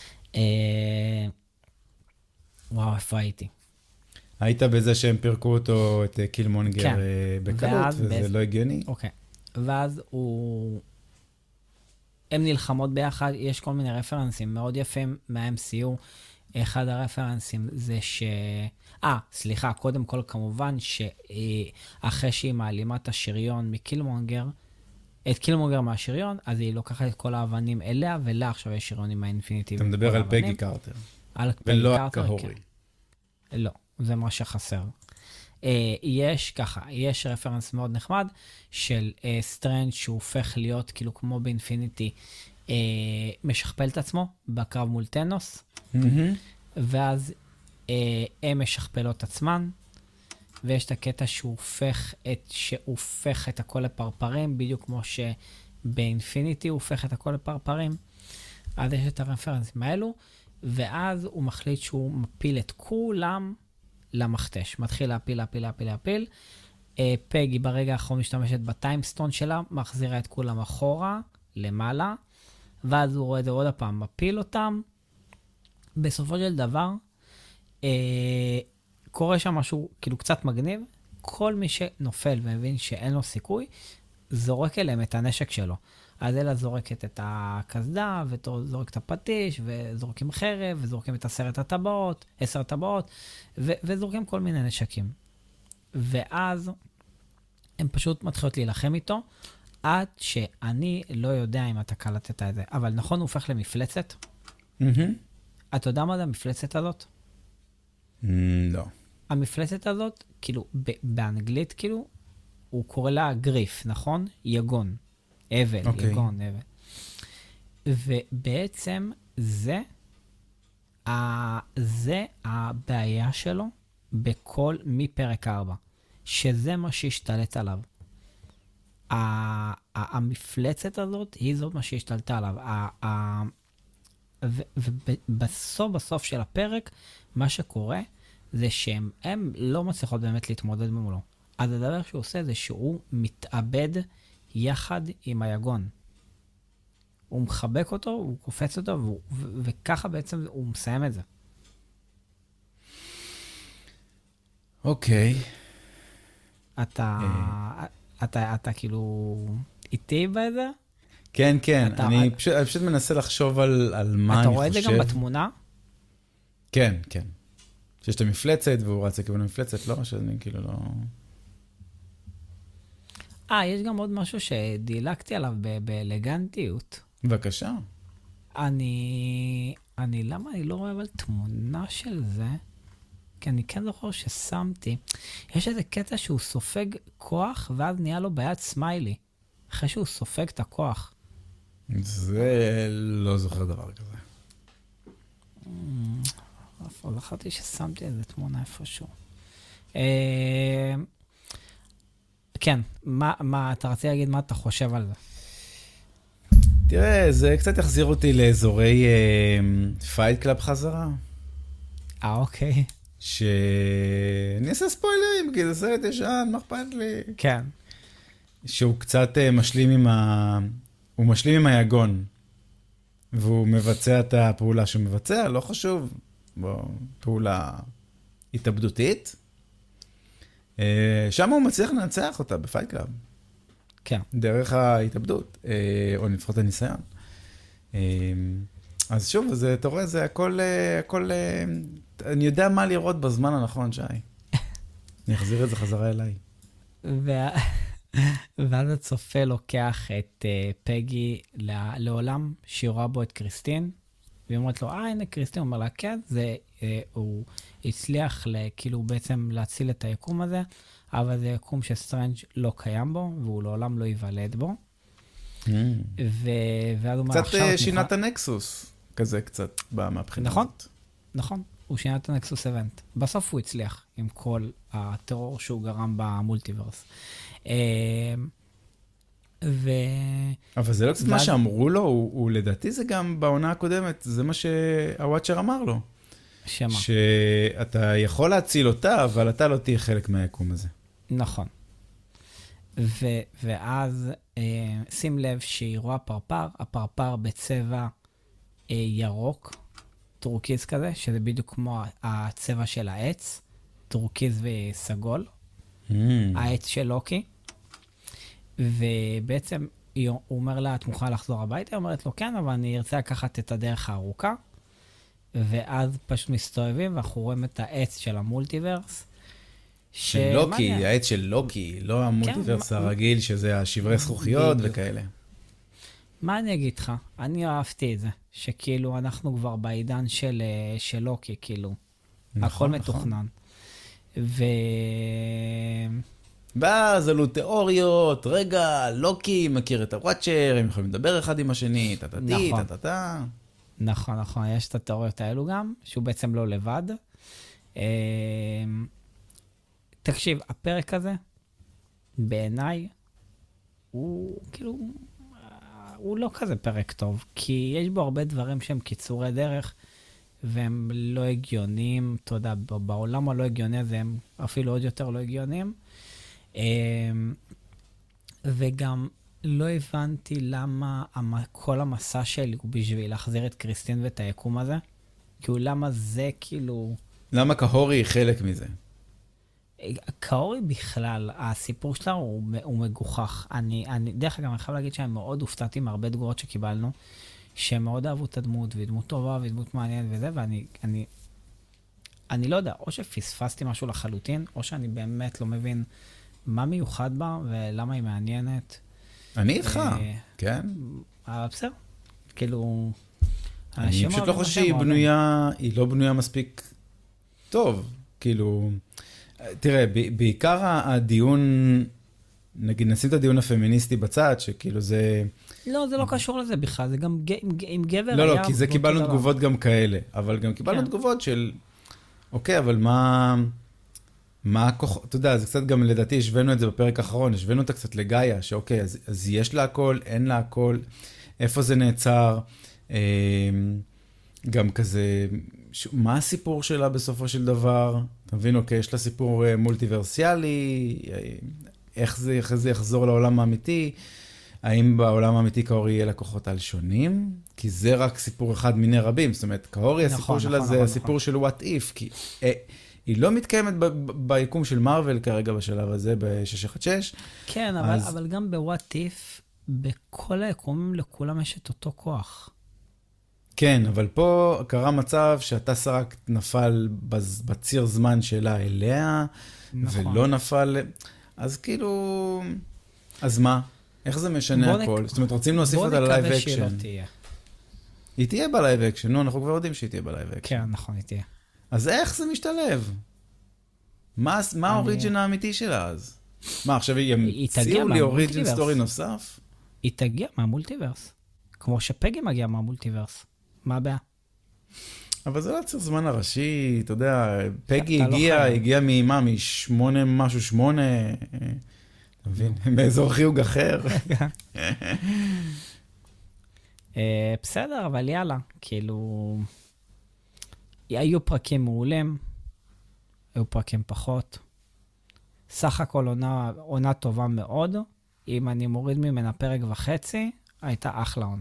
וואו, איפה הייתי? היית בזה שהם פירקו אותו, את קילמונגר, בקלות, וזה לא הגיוני? אוקיי. ואז הוא... הם נלחמות ביחד, יש כל מיני רפרנסים מאוד יפים מה-אם סי יו. אחד הרפרנסים זה ש... אה, סליחה, קודם כל כמובן שאחרי שהיא מעלימה את השריון מקילמונגר, את קילמונגר מהשריון, אז היא לוקחת את כל האבנים אליה, ולה עכשיו יש שריון עם האינפיניטי. אתה מדבר על פגי קארטר. על פגי ולא קארטר, הקהורי. כן. לא, זה מה שחסר. יש ככה, יש רפרנס מאוד נחמד של סטרנג' שהוא הופך להיות כאילו כמו באינפיניטי, משכפל את עצמו בקרב מול טנוס, ואז הם משכפלות עצמן, ויש את הקטע שהוא הופך את, שהוא הופך את הכל לפרפרים, בדיוק כמו שבאינפיניטי הוא הופך את הכל לפרפרים. אז יש את הרפרנסים האלו, ואז הוא מחליט שהוא מפיל את כולם למכתש. מתחיל להפיל, להפיל, להפיל, להפיל. פגי ברגע האחרון משתמשת בטיימסטון שלה, מחזירה את כולם אחורה, למעלה, ואז הוא רואה את זה עוד הפעם, מפיל אותם. בסופו של דבר, אה, קורה שם משהו כאילו קצת מגניב, כל מי שנופל ומבין שאין לו סיכוי, זורק אליהם את הנשק שלו. אז אלה זורקת את הכסדה, וזורק את הפטיש, וזורקים חרב, וזורקים את עשרת הטבעות, עשר הטבעות, ו- וזורקים כל מיני נשקים. ואז הם פשוט מתחילות להילחם איתו, עד שאני לא יודע אם אתה קלטת את זה. אבל נכון, הוא הופך למפלצת. אתה יודע מה זה המפלצת הזאת? לא. המפלצת הזאת, כאילו, באנגלית, כאילו, הוא קורא לה גריף, נכון? יגון. אבל, okay. יגון, אבל. ובעצם זה, ה, זה הבעיה שלו בכל מפרק ארבע, שזה מה שהשתלט עליו. ה, ה, המפלצת הזאת היא זאת מה שהשתלטה עליו. ה, ה, ו, ובסוף בסוף של הפרק, מה שקורה זה שהם הם לא מצליחות באמת להתמודד במולו. אז הדבר שהוא עושה זה שהוא מתאבד יחד עם היגון. הוא מחבק אותו, הוא קופץ אותו, והוא, ו- וככה בעצם הוא מסיים את זה. אוקיי. אתה, אתה, אתה כאילו איתי בזה? כן, כן. אתה, אני, אתה, פשוט, אני פשוט מנסה לחשוב על, על מה אני חושב. אתה רואה את זה גם בתמונה? כן, כן. שיש את המפלצת, והוא רץ לכיוון המפלצת, לא, שאני כאילו לא... אה, יש גם עוד משהו שדילגתי עליו ב- באלגנטיות. בבקשה. אני... אני... למה אני לא רואה אבל תמונה של זה? כי אני כן זוכר ששמתי. יש איזה קטע שהוא סופג כוח, ואז נהיה לו ביד סמיילי. אחרי שהוא סופג את הכוח. זה לא זוכר דבר כזה. איפה? זכרתי ששמתי איזה תמונה איפשהו. כן, מה, מה, אתה רצי להגיד מה אתה חושב על זה? תראה, זה קצת יחזיר אותי לאזורי פייט קלאב חזרה. אה, אוקיי. שאני אעשה ספוילרים, כי זה סרט ישן, מה אכפת לי? כן. שהוא קצת משלים עם ה... הוא משלים עם היגון. והוא מבצע את הפעולה שהוא מבצע, לא חשוב. בוא, פעולה התאבדותית. שם הוא מצליח לנצח אותה בפייט קלאב. כן. דרך ההתאבדות, או לפחות הניסיון. אז שוב, אז אתה רואה, זה הכל, הכל, אני יודע מה לראות בזמן הנכון, שי. אני אחזיר את זה חזרה אליי. ואז הצופה לוקח את פגי לעולם, שהיא רואה בו את קריסטין, והיא אומרת לו, אה, הנה קריסטין, הוא אומר לה, כן, זה, אה, הוא הצליח כאילו בעצם להציל את היקום הזה, אבל זה יקום שסטרנג' לא קיים בו, והוא לעולם לא ייוולד בו. Mm. ו... ואז הוא אומר, קצת עכשיו את שינה מוכנה- את הנקסוס, כזה קצת, מהבחינה נכון. הזאת. נכון, הוא שינה את הנקסוס אבנט. בסוף הוא הצליח עם כל הטרור שהוא גרם במולטיברס. אה, ו... אבל זה לא קצת מה ואז- שאמרו לו, הוא, הוא לדעתי זה גם בעונה הקודמת, זה מה שהוואצ'ר אמר לו. שמה? שאתה יכול להציל אותה, אבל אתה לא תהיה חלק מהיקום הזה. נכון. ו... ואז אה, שים לב שהיא רואה פרפר, הפרפר בצבע אה, ירוק, טורקיז כזה, שזה בדיוק כמו הצבע של העץ, טורקיז וסגול, Mm. העץ של לוקי. ובעצם היא- הוא אומר לה, את מוכנה לחזור הביתה? היא אומרת לו, כן, אבל אני ארצה לקחת את הדרך הארוכה. ואז פשוט מסתובבים, ואנחנו רואים את העץ של המולטיברס. של לוקי, שמעניין. העץ של לוקי, לא המולטיברס מה- הרגיל, שזה השברי זכוכיות בדיוק. וכאלה. מה אני אגיד לך? אני אהבתי את זה, שכאילו אנחנו כבר בעידן של, אה, של לוקי, כאילו. הכל נכון, מתוכנן. ו... ואז עלו תיאוריות, רגע, לוקי מכיר את הוואצ'ר, הם יכולים לדבר אחד עם השני, טטטי, נכון. טטטה. נכון, נכון, יש את התיאוריות האלו גם, שהוא בעצם לא לבד. אה, תקשיב, הפרק הזה, בעיניי, הוא כאילו, אה, הוא לא כזה פרק טוב, כי יש בו הרבה דברים שהם קיצורי דרך, והם לא הגיוניים, אתה יודע, ב- בעולם הלא הגיוני הזה הם אפילו עוד יותר לא הגיוניים. אה, וגם לא הבנתי למה המ- כל המסע שלי הוא בשביל להחזיר את קריסטין ואת היקום הזה. כאילו, למה זה כאילו... למה קהורי היא חלק מזה? קאורי בכלל, הסיפור שלה הוא, הוא מגוחך. אני, אני, דרך אגב, אני חייב להגיד שאני מאוד הופתעתי מהרבה תגובות שקיבלנו, שהם מאוד אהבו את הדמות, והיא דמות טובה, והיא דמות מעניינת וזה, ואני אני, אני לא יודע, או שפספסתי משהו לחלוטין, או שאני באמת לא מבין מה מיוחד בה, ולמה היא מעניינת. אני איתך, אה, כן? אבל בסדר, כאילו... אני אנשים פשוט לא אוהבים חושב אותם, שהיא אוהבים. בנויה, היא לא בנויה מספיק טוב. כאילו, תראה, ב- בעיקר הדיון, נגיד נשים את הדיון הפמיניסטי בצד, שכאילו זה... לא, זה לא קשור לזה בכלל, זה גם ג- עם, עם גבר לא, היה... לא, כי זה באותו קיבלנו דבר. תגובות גם כאלה, אבל גם קיבלנו כן. תגובות של, אוקיי, אבל מה... מה הכוח... אתה יודע, זה קצת גם לדעתי, השווינו את זה בפרק האחרון, השווינו אותה קצת לגאיה, שאוקיי, אז, אז יש לה הכל, אין לה הכל, איפה זה נעצר, אה, גם כזה, ש... מה הסיפור שלה בסופו של דבר? אתה מבין, אוקיי, יש לה סיפור אה, מולטיברסיאלי, אה, איך זה, איך זה יחזור לעולם האמיתי, האם בעולם האמיתי קהורי יהיה לקוחות על שונים? כי זה רק סיפור אחד מיני רבים, זאת אומרת, קהורי, נכון, הסיפור שלה נכון, זה נכון, הסיפור נכון. של what if, כי אה, היא לא מתקיימת ב- ב- ביקום של מארוול כרגע בשלב הזה, ב-שש אחת שש. כן, אבל, אז- אבל גם ב-What If, בכל היקומים לכולם יש את אותו כוח. כן, אבל פה קרה מצב שאתה סרק נפל בז- בציר זמן שלה אליה, נכון. ולא נפל, אז כאילו, אז מה? איך זה משנה בוא הכל? נק- זאת אומרת, רוצים להוסיף בוא אותה ללייב נקווה שהיא לא אקשן. תהיה. היא תהיה בלייב אקשן, נו, אנחנו כבר יודעים שהיא תהיה בלייב אקשן. כן, נכון, היא תהיה. אז איך זה משתלב? מה, מה אני- האוריג'ין האמיתי שלה אז? מה, עכשיו היא תגיע ימציאו לי אוריג'ין מהמולטיברס. סטורי נוסף? היא תגיע מהמולטיברס. כמו שפגי מגיע מהמולטיברס. מה הבעיה? אבל זה לא הציר זמן הראשי, אתה יודע, פגי אתה לא הגיע, חייב. הגיע ממה? משמונה משהו שמונה, אה, אתה מבין? באזור חיוג אחר. אה, בסדר, אבל יאללה, כאילו... היו פרקים מעולים, היו פרקים פחות. סך הכל עונה, עונה טובה מאוד. אם אני מוריד ממנה פרק וחצי, הייתה אחלה עונה.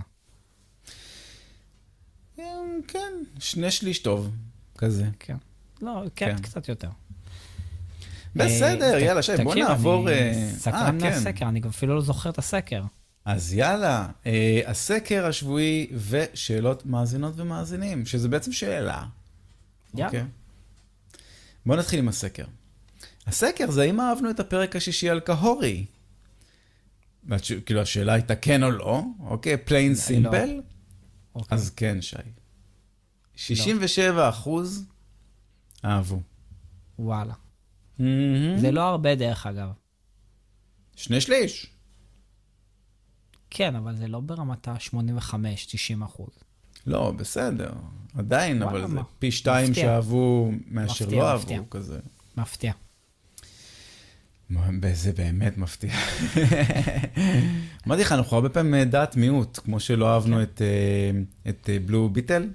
כן, שני שליש טוב, כזה. כן. לא, כן, כן. קצת יותר. בסדר, אה, יאללה, ת- שי, בוא תקשיב, נעבור... אני אה, סקרן אה, כן. מהסקר, אני אפילו לא זוכר את הסקר. אז יאללה, אה, הסקר השבועי ושאלות מאזינות ומאזינים, שזה בעצם שאלה. יאללה. אוקיי. בוא נתחיל עם הסקר. הסקר זה האם אהבנו את הפרק השישי על קהורי. והש- כאילו השאלה הייתה כן או לא, אוקיי, plain לא. simple. אוקיי. אז כן, שי. שישים ושבע אחוז אהבו. וואלה. Mm-hmm. זה לא הרבה דרך אגב. שני שליש. כן, אבל זה לא ברמת ה-שמונים וחמש תשעים אחוז. לא, בסדר. עדיין, וואלה, אבל זה מה? פי שתיים מפתיע. שאהבו מאשר מפתיע, לא מפתיע. אהבו כזה. מפתיע. זה באמת מפתיע. אמרתי לך, אנחנו הרבה פעמים דעת מיעוט, כמו שלא אהבנו את, את בלו ביטל,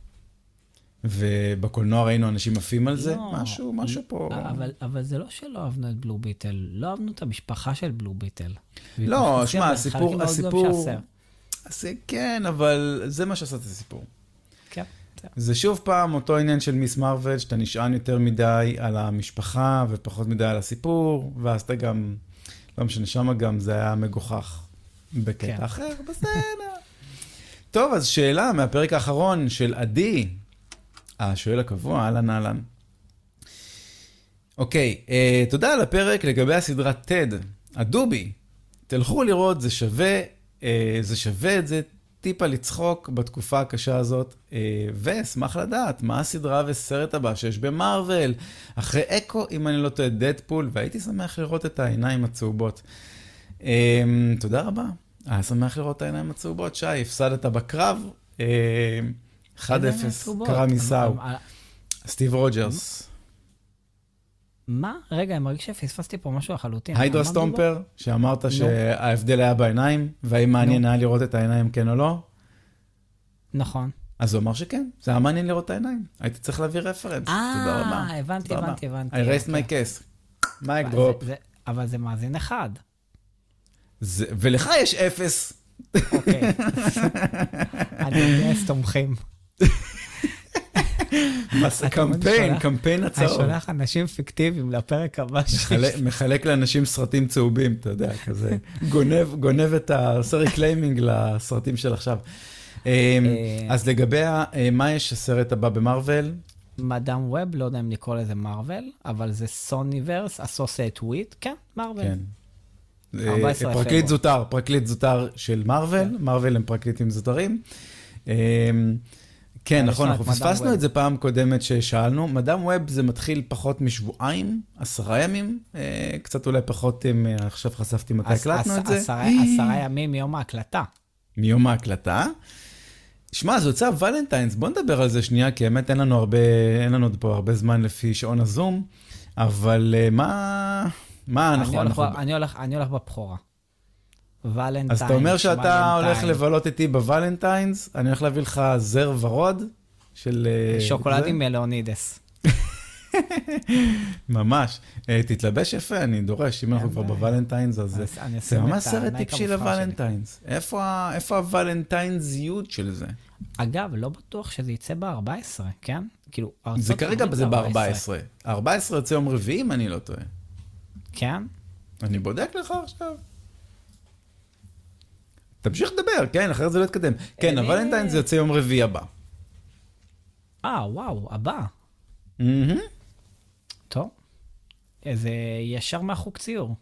ובקולנוע ראינו אנשים עפים על זה, לא, משהו, משהו פה. אבל, אבל זה לא שלא אהבנו את בלו ביטל, לא אהבנו את המשפחה של בלו ביטל. לא, שמע, הסיפור, הסיפור, זה כן, אבל זה מה שעשה את הסיפור. כן. זה שוב פעם אותו עניין של מיס מרוול, שאתה נשען יותר מדי על המשפחה ופחות מדי על הסיפור, ואז אתה גם, לא משנה, שמה גם זה היה מגוחך בקטע כן. אחר, בסדר. טוב, אז שאלה מהפרק האחרון של עדי, השואל הקבוע, אהלן אהלן. אוקיי, אה, תודה על הפרק לגבי הסדרה טד, הדובי. תלכו לראות, זה שווה, אה, זה שווה את זה, טיפה לצחוק בתקופה הקשה הזאת, ואשמח לדעת מה הסדרה וסרט הבא שיש במרוול, אחרי אקו, אם אני לא טועה, דדפול, והייתי שמח לראות את העיניים הצהובות. תודה רבה, היה שמח לראות את העיניים הצהובות. שי, הפסדת בקרב, אחד אפס, קרא מסאו, סטיב רוג'רס. מה? רגע, אני מרגיש שפספסתי פה משהו לחלוטין. היידרה סטומפר, שאמרת שההבדל היה בעיניים, והאם מעניין היה לראות את העיניים כן או לא? נכון. אז הוא אמר שכן, זה היה מעניין לראות את העיניים. הייתי צריך להביא רפרנס. תודה רבה. אה, הבנתי, הבנתי, הבנתי. I raised my case. מייק דרופ. אבל זה מאזין אחד. ולך יש אפס. אוקיי. אני יודע, תומכים. קמפיין, קמפיין הצעות. אני שולח אנשים פיקטיביים לפרק הבא. מחלק לאנשים סרטים צהובים, אתה יודע, כזה. גונב את הסרט קליימינג לסרטים של עכשיו. אז לגבי מה יש הסרט הבא במרוול? מדאם ווב, לא יודע אם לקרוא לזה מרוול, אבל זה סוניברס, אסוסייט וויט, כן, מרוול. פרקליט זוטר, פרקליט זוטר של מרוול, מרוול הם פרקליטים זוטרים. כן, נכון, אנחנו פספסנו את זה פעם קודמת ששאלנו. מדאם ווב זה מתחיל פחות משבועיים, עשרה ימים, קצת אולי פחות, עכשיו חשפתי מתי הקלטנו את זה. עשרה ימים מיום ההקלטה. מיום ההקלטה. שמע, זה יוצא ולנטיינס, בוא נדבר על זה שנייה, כי האמת אין לנו הרבה, אין לנו פה הרבה זמן לפי שעון הזום, אבל מה, מה אנחנו... אני הולך, אני הולך בבחורה. ולנטיינס, אז אתה אומר שאתה הולך לבלות איתי בוולנטיינס, אני הולך להביא לך זר ורוד של... שוקולדים מלאונידס. ממש. תתלבש יפה, אני דורש, אם אנחנו כבר בוולנטיינס, אז זה ממש סרט טיפשי לוולנטיינס. איפה הוולנטיינזיות של זה? אגב, לא בטוח שזה יצא ב-ארבע עשרה, כן? זה כרגע זה ב-ארבע עשרה. ארבע עשרה יוצא יום רביעי, אם אני לא טועה. כן? אני בודק לך עכשיו. תמשיך לדבר, כן, אחרי זה לא יתקדם. כן, הוולנטיינס זה יוצא יום רביעי הבא. אה, וואו, הבא. טוב. זה ישר מהחוק ציור.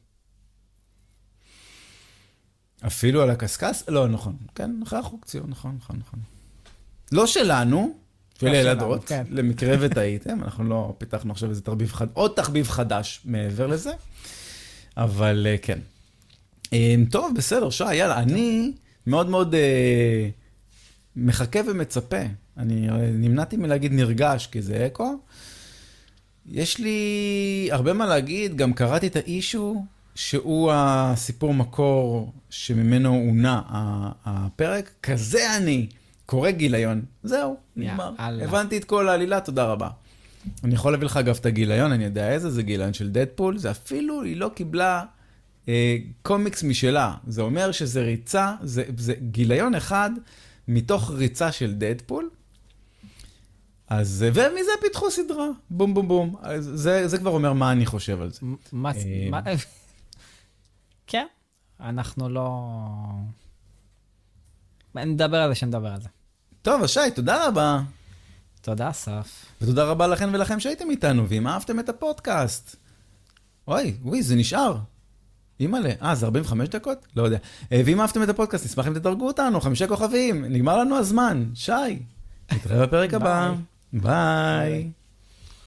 אפילו על הקסקס? לא, נכון. כן, אחרי החוק ציור, נכון, נכון, נכון. לא שלנו, של ילדות, למקרה וטעיתם, אנחנו לא פיתחנו עכשיו איזה תחביב חדש, עוד תחביב חדש מעבר לזה, אבל כן. טוב, בסדר, שי, יאללה, אני מאוד מאוד מחכה ומצפה. אני נמנעתי מלהגיד נרגש, כי זה אקו. יש לי הרבה מה להגיד, גם קראתי את האישו, שהוא הסיפור מקור שממנו עונה הפרק. כזה אני, קורא גיליון. זהו, נגמר. הבנתי את כל העלילה, תודה רבה. אני יכול להביא לך אגב את הגיליון, אני יודע איזה, זה גיליון של דדפול, זה אפילו, היא לא קיבלה אה, קומיקס משלה. זה אומר שזה ריצה, זה, זה גיליון אחד מתוך ריצה של דדפול, אז, ומזה פיתחו סדרה, בום בום בום. זה, זה כבר אומר מה אני חושב על זה. מה, מה, כן, אנחנו לא... נדבר על זה, שנדבר על זה. טוב, אז שי, תודה רבה. תודה, אסף. ותודה רבה לכם ולכם שהייתם איתנו, ואם אהבתם את הפודקאסט. אוי, וואי, זה נשאר. אימא'לה, אה, זה ארבעים וחמש דקות? לא יודע. ואם אהבתם את הפודקאסט, נשמח אם תדרגו אותנו, חמישה כוכבים, נגמר לנו הזמן. שי, נתראה בפרק הבא. ביי.